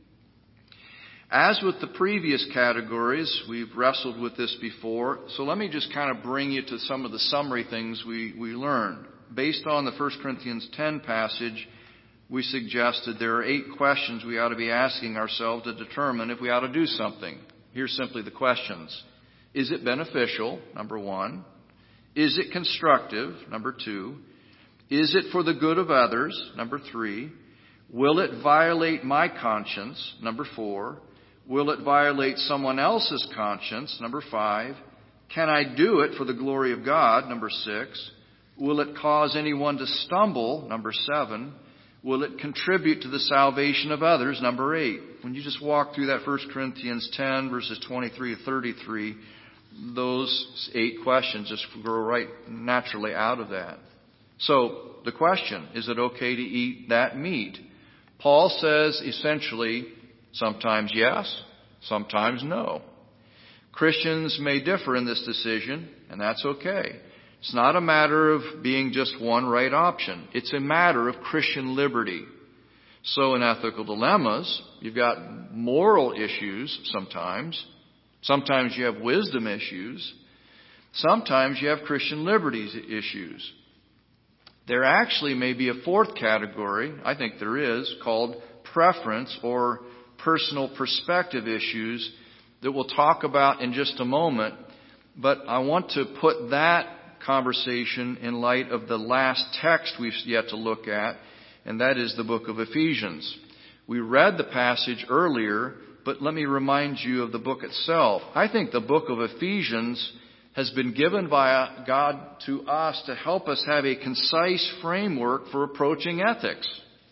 As with the previous categories, we've wrestled with this before, so let me just kind of bring you to some of the summary things we learned. Based on the 1 Corinthians 10 passage, we suggested there are 8 questions we ought to be asking ourselves to determine if we ought to do something. Here's simply the questions. Is it beneficial? Number 1. Is it constructive? Number 2. Is it for the good of others? Number 3. Will it violate my conscience? Number 4. Will it violate someone else's conscience? Number 5. Can I do it for the glory of God? Number 6. Will it cause anyone to stumble? Number 7. Will it contribute to the salvation of others? Number 8. When you just walk through that 1 Corinthians 10, verses 23 to 33, those 8 questions just grow right naturally out of that. So, the question, is it okay to eat that meat? Paul says, essentially, Sometimes yes, sometimes no. Christians may differ in this decision, and that's okay. It's not a matter of being just one right option. It's a matter of Christian liberty. So in ethical dilemmas, you've got moral issues sometimes. Sometimes you have wisdom issues. Sometimes you have Christian liberties issues. There actually may be a fourth category, I think there is, called preference or personal perspective issues that we'll talk about in just a moment. But I want to put that conversation in light of the last text we've yet to look at, and that is the book of Ephesians. We read the passage earlier, but let me remind you of the book itself. I think the book of Ephesians has been given by God to us to help us have a concise framework for approaching ethics.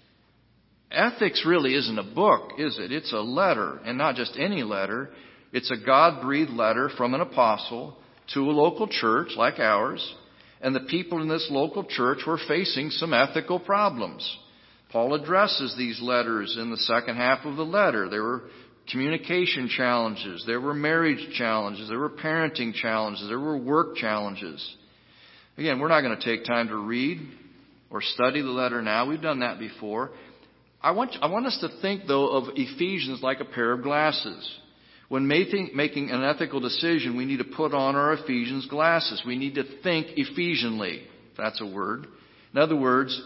Ethics really isn't a book, is it? It's a letter, and not just any letter. It's a God-breathed letter from an apostle to a local church like ours, and the people in this local church were facing some ethical problems. Paul addresses these letters in the second half of the letter. There were communication challenges, there were marriage challenges, there were parenting challenges, there were work challenges. Again, we're not going to take time to read or study the letter now. We've done that before. I want us to think, though, of Ephesians like a pair of glasses. When making an ethical decision, we need to put on our Ephesians glasses. We need to think Ephesianly, if that's a word. In other words,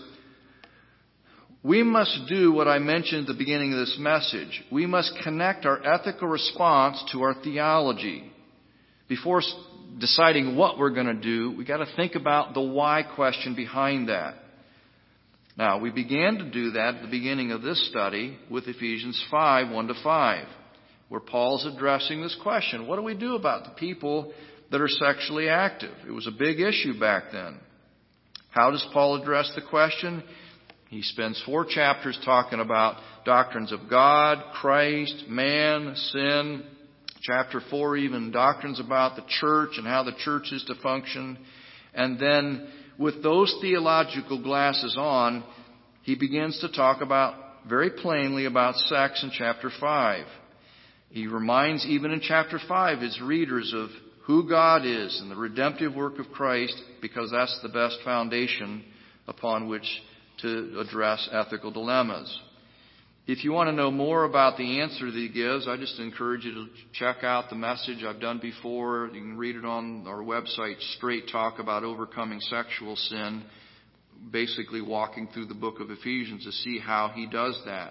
we must do what I mentioned at the beginning of this message. We must connect our ethical response to our theology. Before deciding what we're going to do, we've got to think about the why question behind that. Now, we began to do that at the beginning of this study with Ephesians 5, 1-5. Where Paul's addressing this question. What do we do about the people that are sexually active? It was a big issue back then. How does Paul address the question? He spends 4 chapters talking about doctrines of God, Christ, man, sin. Chapter 4 even doctrines about the church and how the church is to function. And then with those theological glasses on, he begins to talk about very plainly about sex in chapter 5. He reminds, even in chapter 5, his readers of who God is and the redemptive work of Christ, because that's the best foundation upon which to address ethical dilemmas. If you want to know more about the answer that he gives, I just encourage you to check out the message I've done before. You can read it on our website, Straight Talk About Overcoming Sexual Sin, basically walking through the book of Ephesians to see how he does that.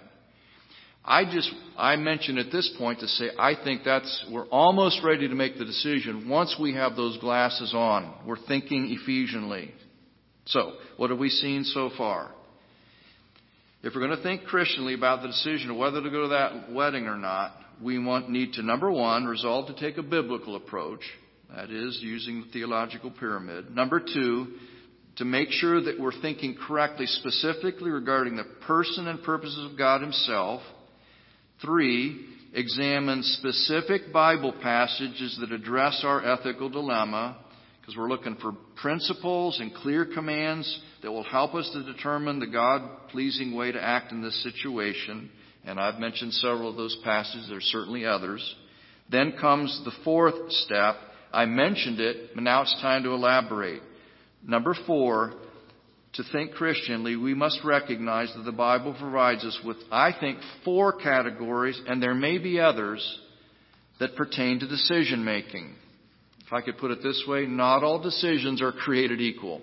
I mention at this point to say I think we're almost ready to make the decision once we have those glasses on. We're thinking Ephesianly. So, what have we seen so far? If we're going to think Christianly about the decision of whether to go to that wedding or not, we need to, number one, resolve to take a biblical approach. That is, using the theological pyramid. Number two, to make sure that we're thinking correctly, specifically regarding the person and purposes of God Himself. 3, examine specific Bible passages that address our ethical dilemma, because we're looking for principles and clear commands that will help us to determine the God-pleasing way to act in this situation. And I've mentioned several of those passages. There are certainly others. Then comes the 4th step. I mentioned it, but now it's time to elaborate. Number 4, to think Christianly, we must recognize that the Bible provides us with, I think, 4 categories, and there may be others, that pertain to decision making. If I could put it this way, not all decisions are created equal.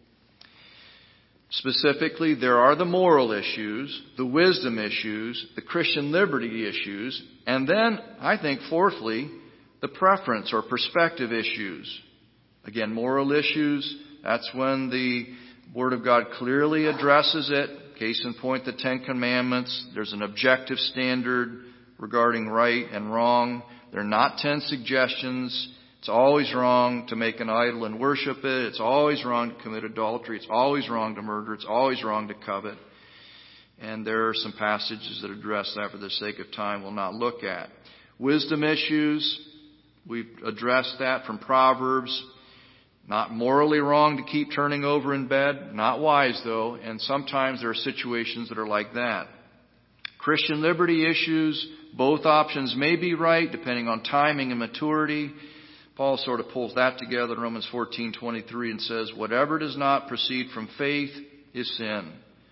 Specifically, there are the moral issues, the wisdom issues, the Christian liberty issues, and then, I think, fourthly, the preference or perspective issues. Again, moral issues, that's when the Word of God clearly addresses it. Case in point, the 10 Commandments. There's an objective standard regarding right and wrong. They're not 10 suggestions. It's always wrong to make an idol and worship it. It's always wrong to commit adultery. It's always wrong to murder. It's always wrong to covet. And there are some passages that address that for the sake of time we'll not look at. Wisdom issues, we've addressed that from Proverbs. Not morally wrong to keep turning over in bed. Not wise, though. And sometimes there are situations that are like that. Christian liberty issues, Both options may be right depending on timing and maturity. Paul sort of pulls that together in Romans 14:23 and says, whatever does not proceed from faith is sin.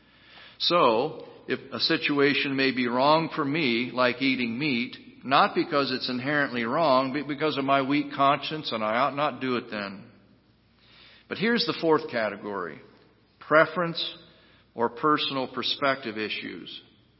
So, if a situation may be wrong for me, like eating meat, not because it's inherently wrong, but because of my weak conscience, and I ought not do it then. But here's the fourth category: preference or personal perspective issues.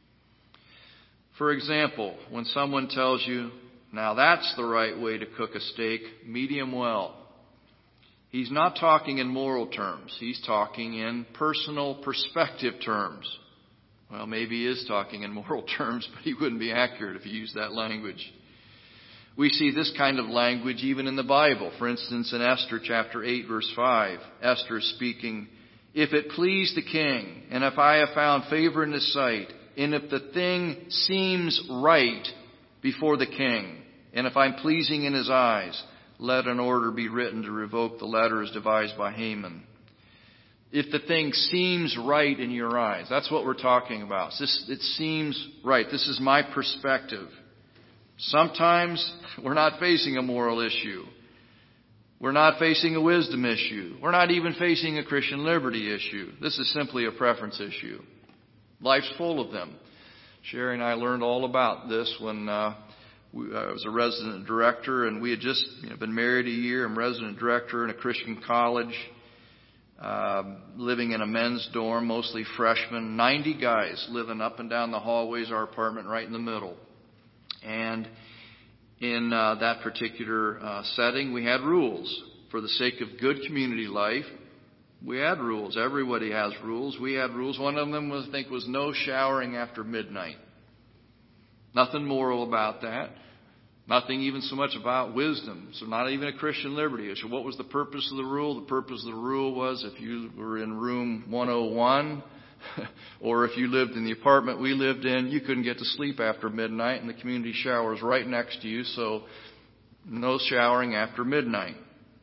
For example, when someone tells you, now that's the right way to cook a steak, medium well, he's not talking in moral terms. He's talking in personal perspective terms. Well, maybe he is talking in moral terms, but he wouldn't be accurate if he used that language. We see this kind of language even in the Bible. For instance, in Esther chapter 8, verse 5, Esther is speaking, if it please the king, and if I have found favor in his sight, and if the thing seems right before the king, and if I'm pleasing in his eyes, let an order be written to revoke the letters devised by Haman. If the thing seems right in your eyes, that's what we're talking about. It seems right. This is my perspective. Sometimes we're not facing a moral issue. We're not facing a wisdom issue. We're not even facing a Christian liberty issue. This is simply a preference issue. Life's full of them. Sherry and I learned all about this when I was a resident director, and we had just been married a year. I'm resident director in a Christian college, living in a men's dorm, mostly freshmen, 90 guys living up and down the hallways, our apartment right in the middle. And in that particular setting, we had rules. For the sake of good community life, we had rules. Everybody has rules. We had rules. One of them was, I think, was no showering after midnight. Nothing moral about that. Nothing even so much about wisdom. So not even a Christian liberty issue. What was the purpose of the rule? The purpose of the rule was if you were in room 101 or if you lived in the apartment we lived in, you couldn't get to sleep after midnight, and the community shower was right next to you, so no showering after midnight.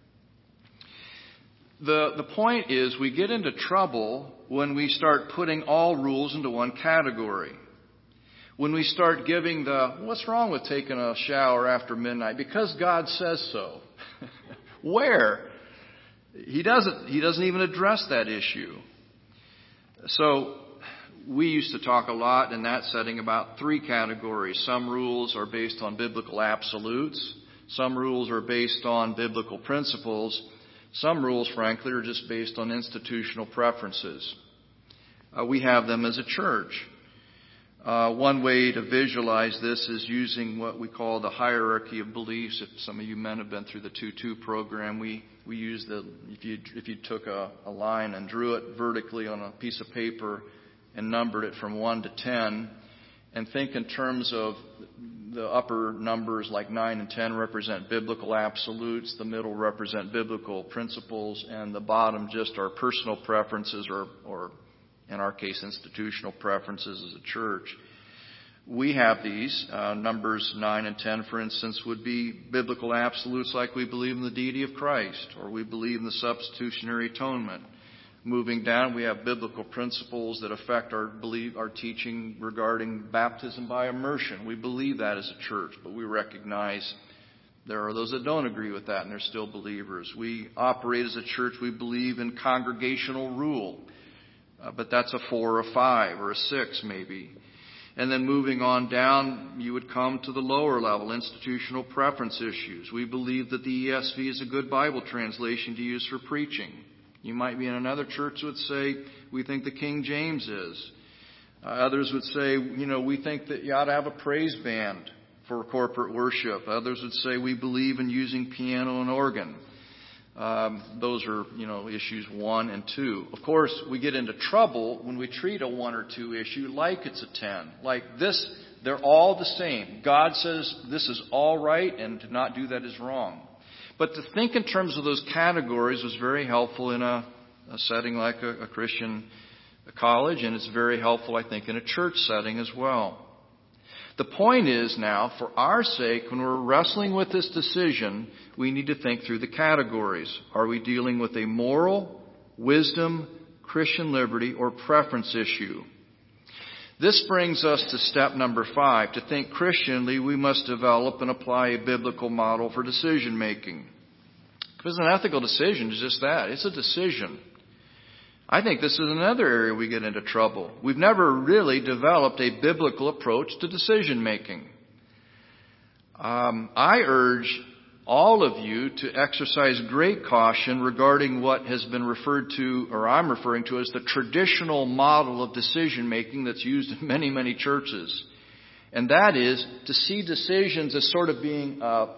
The point is we get into trouble when we start putting all rules into one category. When we start giving what's wrong with taking a shower after midnight? Because God says so. Where? He doesn't even address that issue. So we used to talk a lot in that setting about three categories. Some rules are based on biblical absolutes. Some rules are based on biblical principles. Some rules, frankly, are just based on institutional preferences. We have them as a church. One way to visualize this is using what we call the hierarchy of beliefs. If some of you men have been through the 2-2 program, we use if you took a line and drew it vertically on a piece of paper and numbered it from 1 to 10, and think in terms of the upper numbers like 9 and 10 represent biblical absolutes, the middle represent biblical principles, and the bottom just our personal preferences or in our case, institutional preferences as a church. We have these. Numbers 9 and 10, for instance, would be biblical absolutes like we believe in the deity of Christ, or we believe in the substitutionary atonement. Moving down, we have biblical principles that affect our teaching regarding baptism by immersion. We believe that as a church, but we recognize there are those that don't agree with that, and they're still believers. We operate as a church, we believe in congregational rule. But that's a 4 or a 5 or a 6 maybe. And then moving on down, you would come to the lower level, institutional preference issues. We believe that the ESV is a good Bible translation to use for preaching. You might be in another church that would say, we think the King James is. Others would say, we think that you ought to have a praise band for corporate worship. Others would say, we believe in using piano and organ. Those are, issues 1 and 2. Of course, we get into trouble when we treat a 1 or 2 issue like it's a 10. Like this, they're all the same. God says this is all right, and to not do that is wrong. But to think in terms of those categories was very helpful in a setting like a Christian college, and it's very helpful, I think, in a church setting as well. The point is now, for our sake, when we're wrestling with this decision, we need to think through the categories. Are we dealing with a moral, wisdom, Christian liberty, or preference issue? This brings us to step number 5. To think Christianly, we must develop and apply a biblical model for decision making. Because an ethical decision is just that. It's a decision. I think this is another area we get into trouble. We've never really developed a biblical approach to decision making. I urge all of you to exercise great caution regarding what has been referred to, or I'm referring to, as the traditional model of decision making that's used in many, many churches. And that is to see decisions as sort of being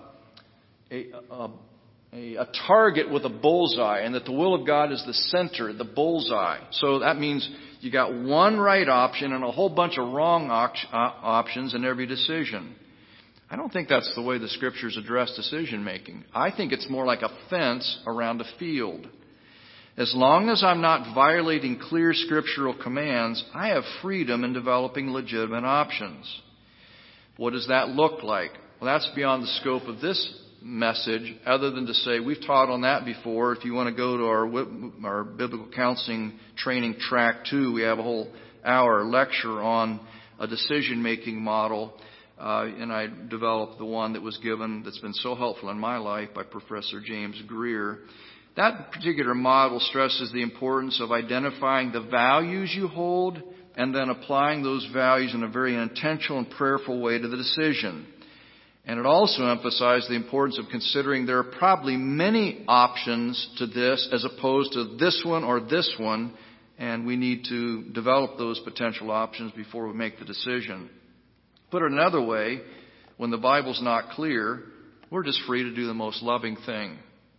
a target with a bullseye, and that the will of God is the center, the bullseye. So that means you got one right option and a whole bunch of wrong options in every decision. I don't think that's the way the Scriptures address decision making. I think it's more like a fence around a field. As long as I'm not violating clear scriptural commands, I have freedom in developing legitimate options. What does that look like? Well, that's beyond the scope of this message, other than to say we've taught on that before. If you want to go to our biblical counseling training track 2, we have a whole hour lecture on a decision-making model, and I developed the one that was given that's been so helpful in my life by Professor James Greer. That particular model stresses the importance of identifying the values you hold and then applying those values in a very intentional and prayerful way to the decision. And it also emphasized the importance of considering there are probably many options to this as opposed to this one or this one, and we need to develop those potential options before we make the decision. Put it another way, when the Bible's not clear, we're just free to do the most loving thing.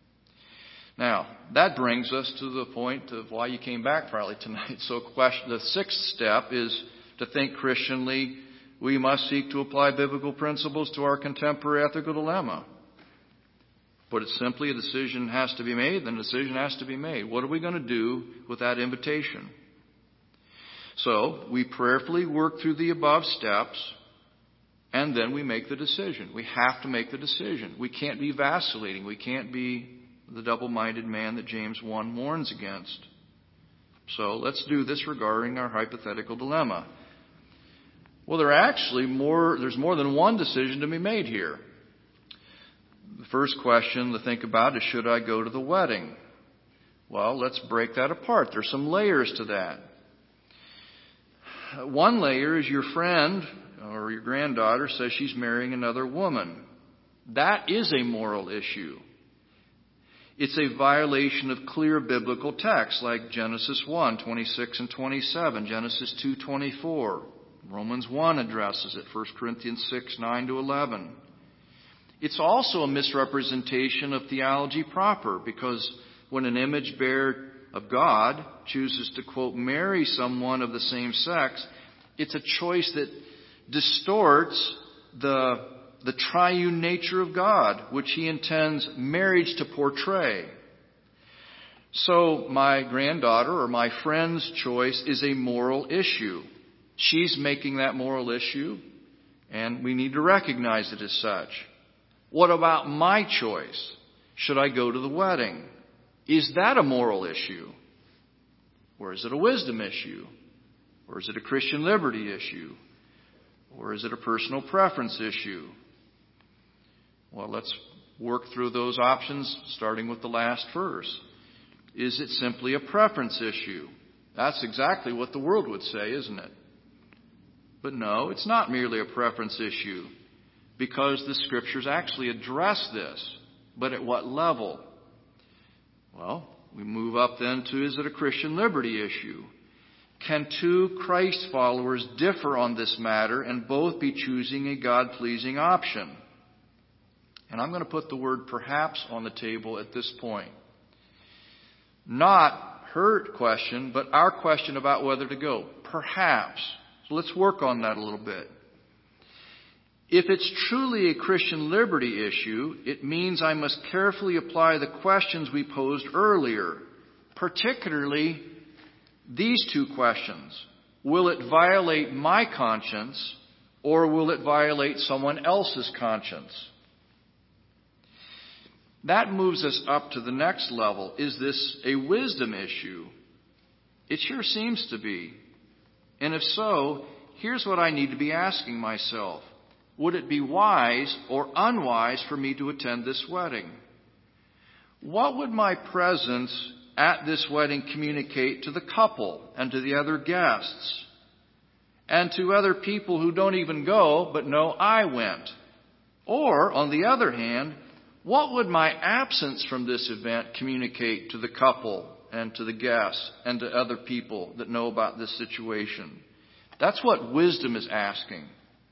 Now, that brings us to the point of why you came back probably tonight. So the 6th step is to think Christianly. We must seek to apply biblical principles to our contemporary ethical dilemma. Put it simply, a decision has to be made, then a decision has to be made. What are we going to do with that invitation? So, we prayerfully work through the above steps, and then we make the decision. We have to make the decision. We can't be vacillating. We can't be the double-minded man that James 1 warns against. So, let's do this regarding our hypothetical dilemma. Well, there's more than one decision to be made here. The first question to think about is, should I go to the wedding? Well, let's break that apart. There's some layers to that. One layer is your friend or your granddaughter says she's marrying another woman. That is a moral issue. It's a violation of clear biblical texts like Genesis 1:26 and 27, Genesis 2:24. Romans 1 addresses it, 1 Corinthians 6:9-11. It's also a misrepresentation of theology proper, because when an image bearer of God chooses to, quote, marry someone of the same sex, it's a choice that distorts the triune nature of God, which He intends marriage to portray. So my granddaughter or my friend's choice is a moral issue. She's making that moral issue, and we need to recognize it as such. What about my choice? Should I go to the wedding? Is that a moral issue? Or is it a wisdom issue? Or is it a Christian liberty issue? Or is it a personal preference issue? Well, let's work through those options, starting with the last verse. Is it simply a preference issue? That's exactly what the world would say, isn't it? But no, it's not merely a preference issue, because the Scriptures actually address this. But at what level? Well, we move up then to, is it a Christian liberty issue? Can two Christ followers differ on this matter and both be choosing a God-pleasing option? And I'm going to put the word perhaps on the table at this point. Not her question, but our question about whether to go. Perhaps. So let's work on that a little bit. If it's truly a Christian liberty issue, it means I must carefully apply the questions we posed earlier, particularly these two questions. Will it violate my conscience, or will it violate someone else's conscience? That moves us up to the next level. Is this a wisdom issue? It sure seems to be. And if so, here's what I need to be asking myself. Would it be wise or unwise for me to attend this wedding? What would my presence at this wedding communicate to the couple and to the other guests and to other people who don't even go but know I went? Or, on the other hand, what would my absence from this event communicate to the couple and to the guests and to other people that know about this situation? That's what wisdom is asking.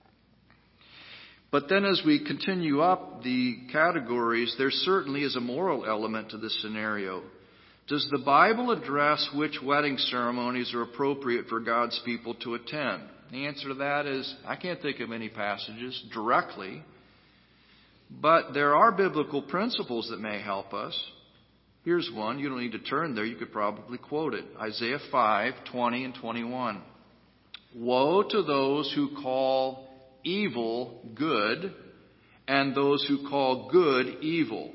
But then as we continue up the categories, there certainly is a moral element to this scenario. Does the Bible address which wedding ceremonies are appropriate for God's people to attend? The answer to that is, I can't think of any passages directly, but there are biblical principles that may help us. Here's one. You don't need to turn there. You could probably quote it. Isaiah 5:20 and 21. Woe to those who call evil good and those who call good evil.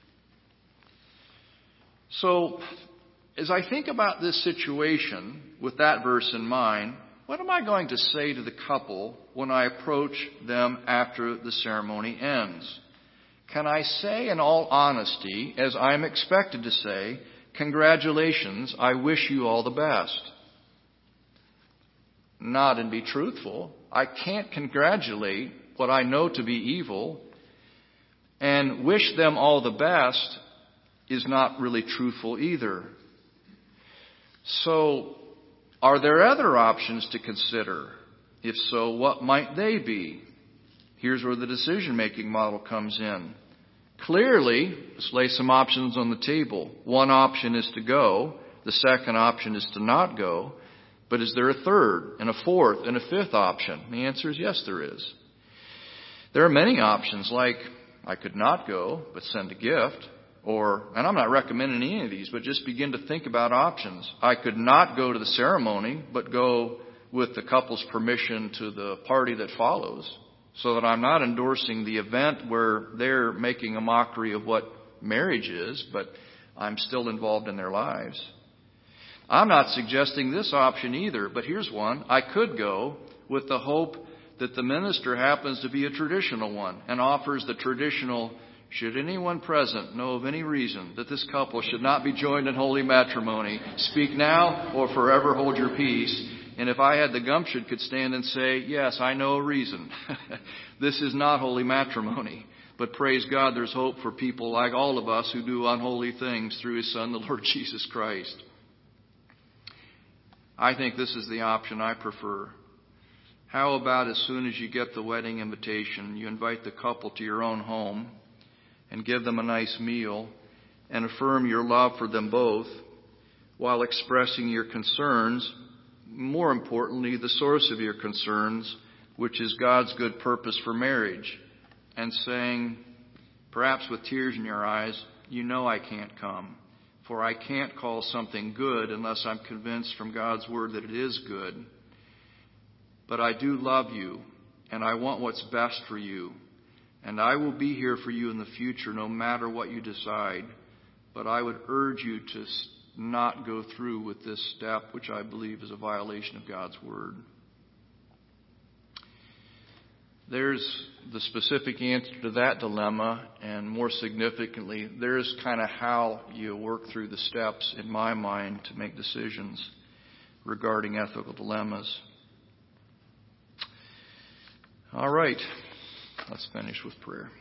So, as I think about this situation with that verse in mind, what am I going to say to the couple when I approach them after the ceremony ends? Can I say in all honesty, as I am expected to say, congratulations, I wish you all the best? Nod and be truthful. I can't congratulate what I know to be evil, and wish them all the best is not really truthful either. So, are there other options to consider? If so, what might they be? Here's where the decision-making model comes in. Clearly, let's lay some options on the table. One option is to go. The second option is to not go. But is there a third and a fourth and a fifth option? The answer is yes, there is. There are many options, like I could not go, but send a gift. Or, and I'm not recommending any of these, but just begin to think about options. I could not go to the ceremony, but go with the couple's permission to the party that follows, so that I'm not endorsing the event where they're making a mockery of what marriage is, but I'm still involved in their lives. I'm not suggesting this option either, but here's one. I could go with the hope that the minister happens to be a traditional one and offers the traditional, should anyone present know of any reason that this couple should not be joined in holy matrimony, speak now or forever hold your peace. And if I had the gumption, could stand and say, yes, I know a reason. This is not holy matrimony. But praise God, there's hope for people like all of us who do unholy things through His Son, the Lord Jesus Christ. I think this is the option I prefer. How about as soon as you get the wedding invitation, you invite the couple to your own home and give them a nice meal and affirm your love for them both while expressing your concerns, more importantly, the source of your concerns, which is God's good purpose for marriage, and saying, perhaps with tears in your eyes, you know I can't come, for I can't call something good unless I'm convinced from God's word that it is good. But I do love you, and I want what's best for you, and I will be here for you in the future no matter what you decide. But I would urge you to not go through with this step, which I believe is a violation of God's word. There's the specific answer to that dilemma, and more significantly, there's kind of how you work through the steps, in my mind, to make decisions regarding ethical dilemmas. All right, let's finish with prayer.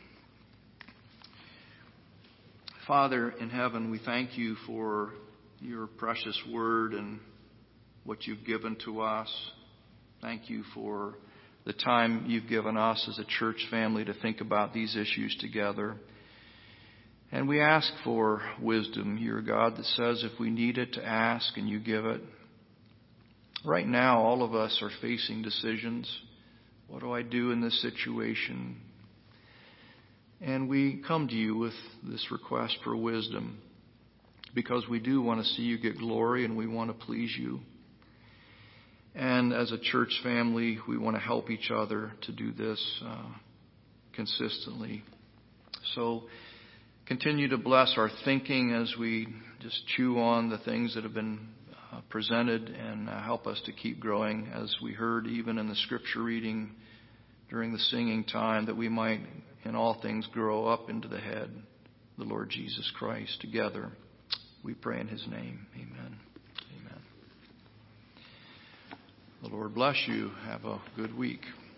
Father in heaven, we thank you for your precious word and what you've given to us. Thank you for the time you've given us as a church family to think about these issues together. And we ask for wisdom. You're a God that says if we need it, to ask and you give it. Right now, all of us are facing decisions. What do I do in this situation? And we come to you with this request for wisdom because we do want to see you get glory and we want to please you. And as a church family, we want to help each other to do this consistently. So continue to bless our thinking as we just chew on the things that have been presented, and help us to keep growing, as we heard even in the scripture reading during the singing time, that we might in all things grow up into the head, the Lord Jesus Christ, together. We pray in His name. Amen. Amen. The Lord bless you. Have a good week.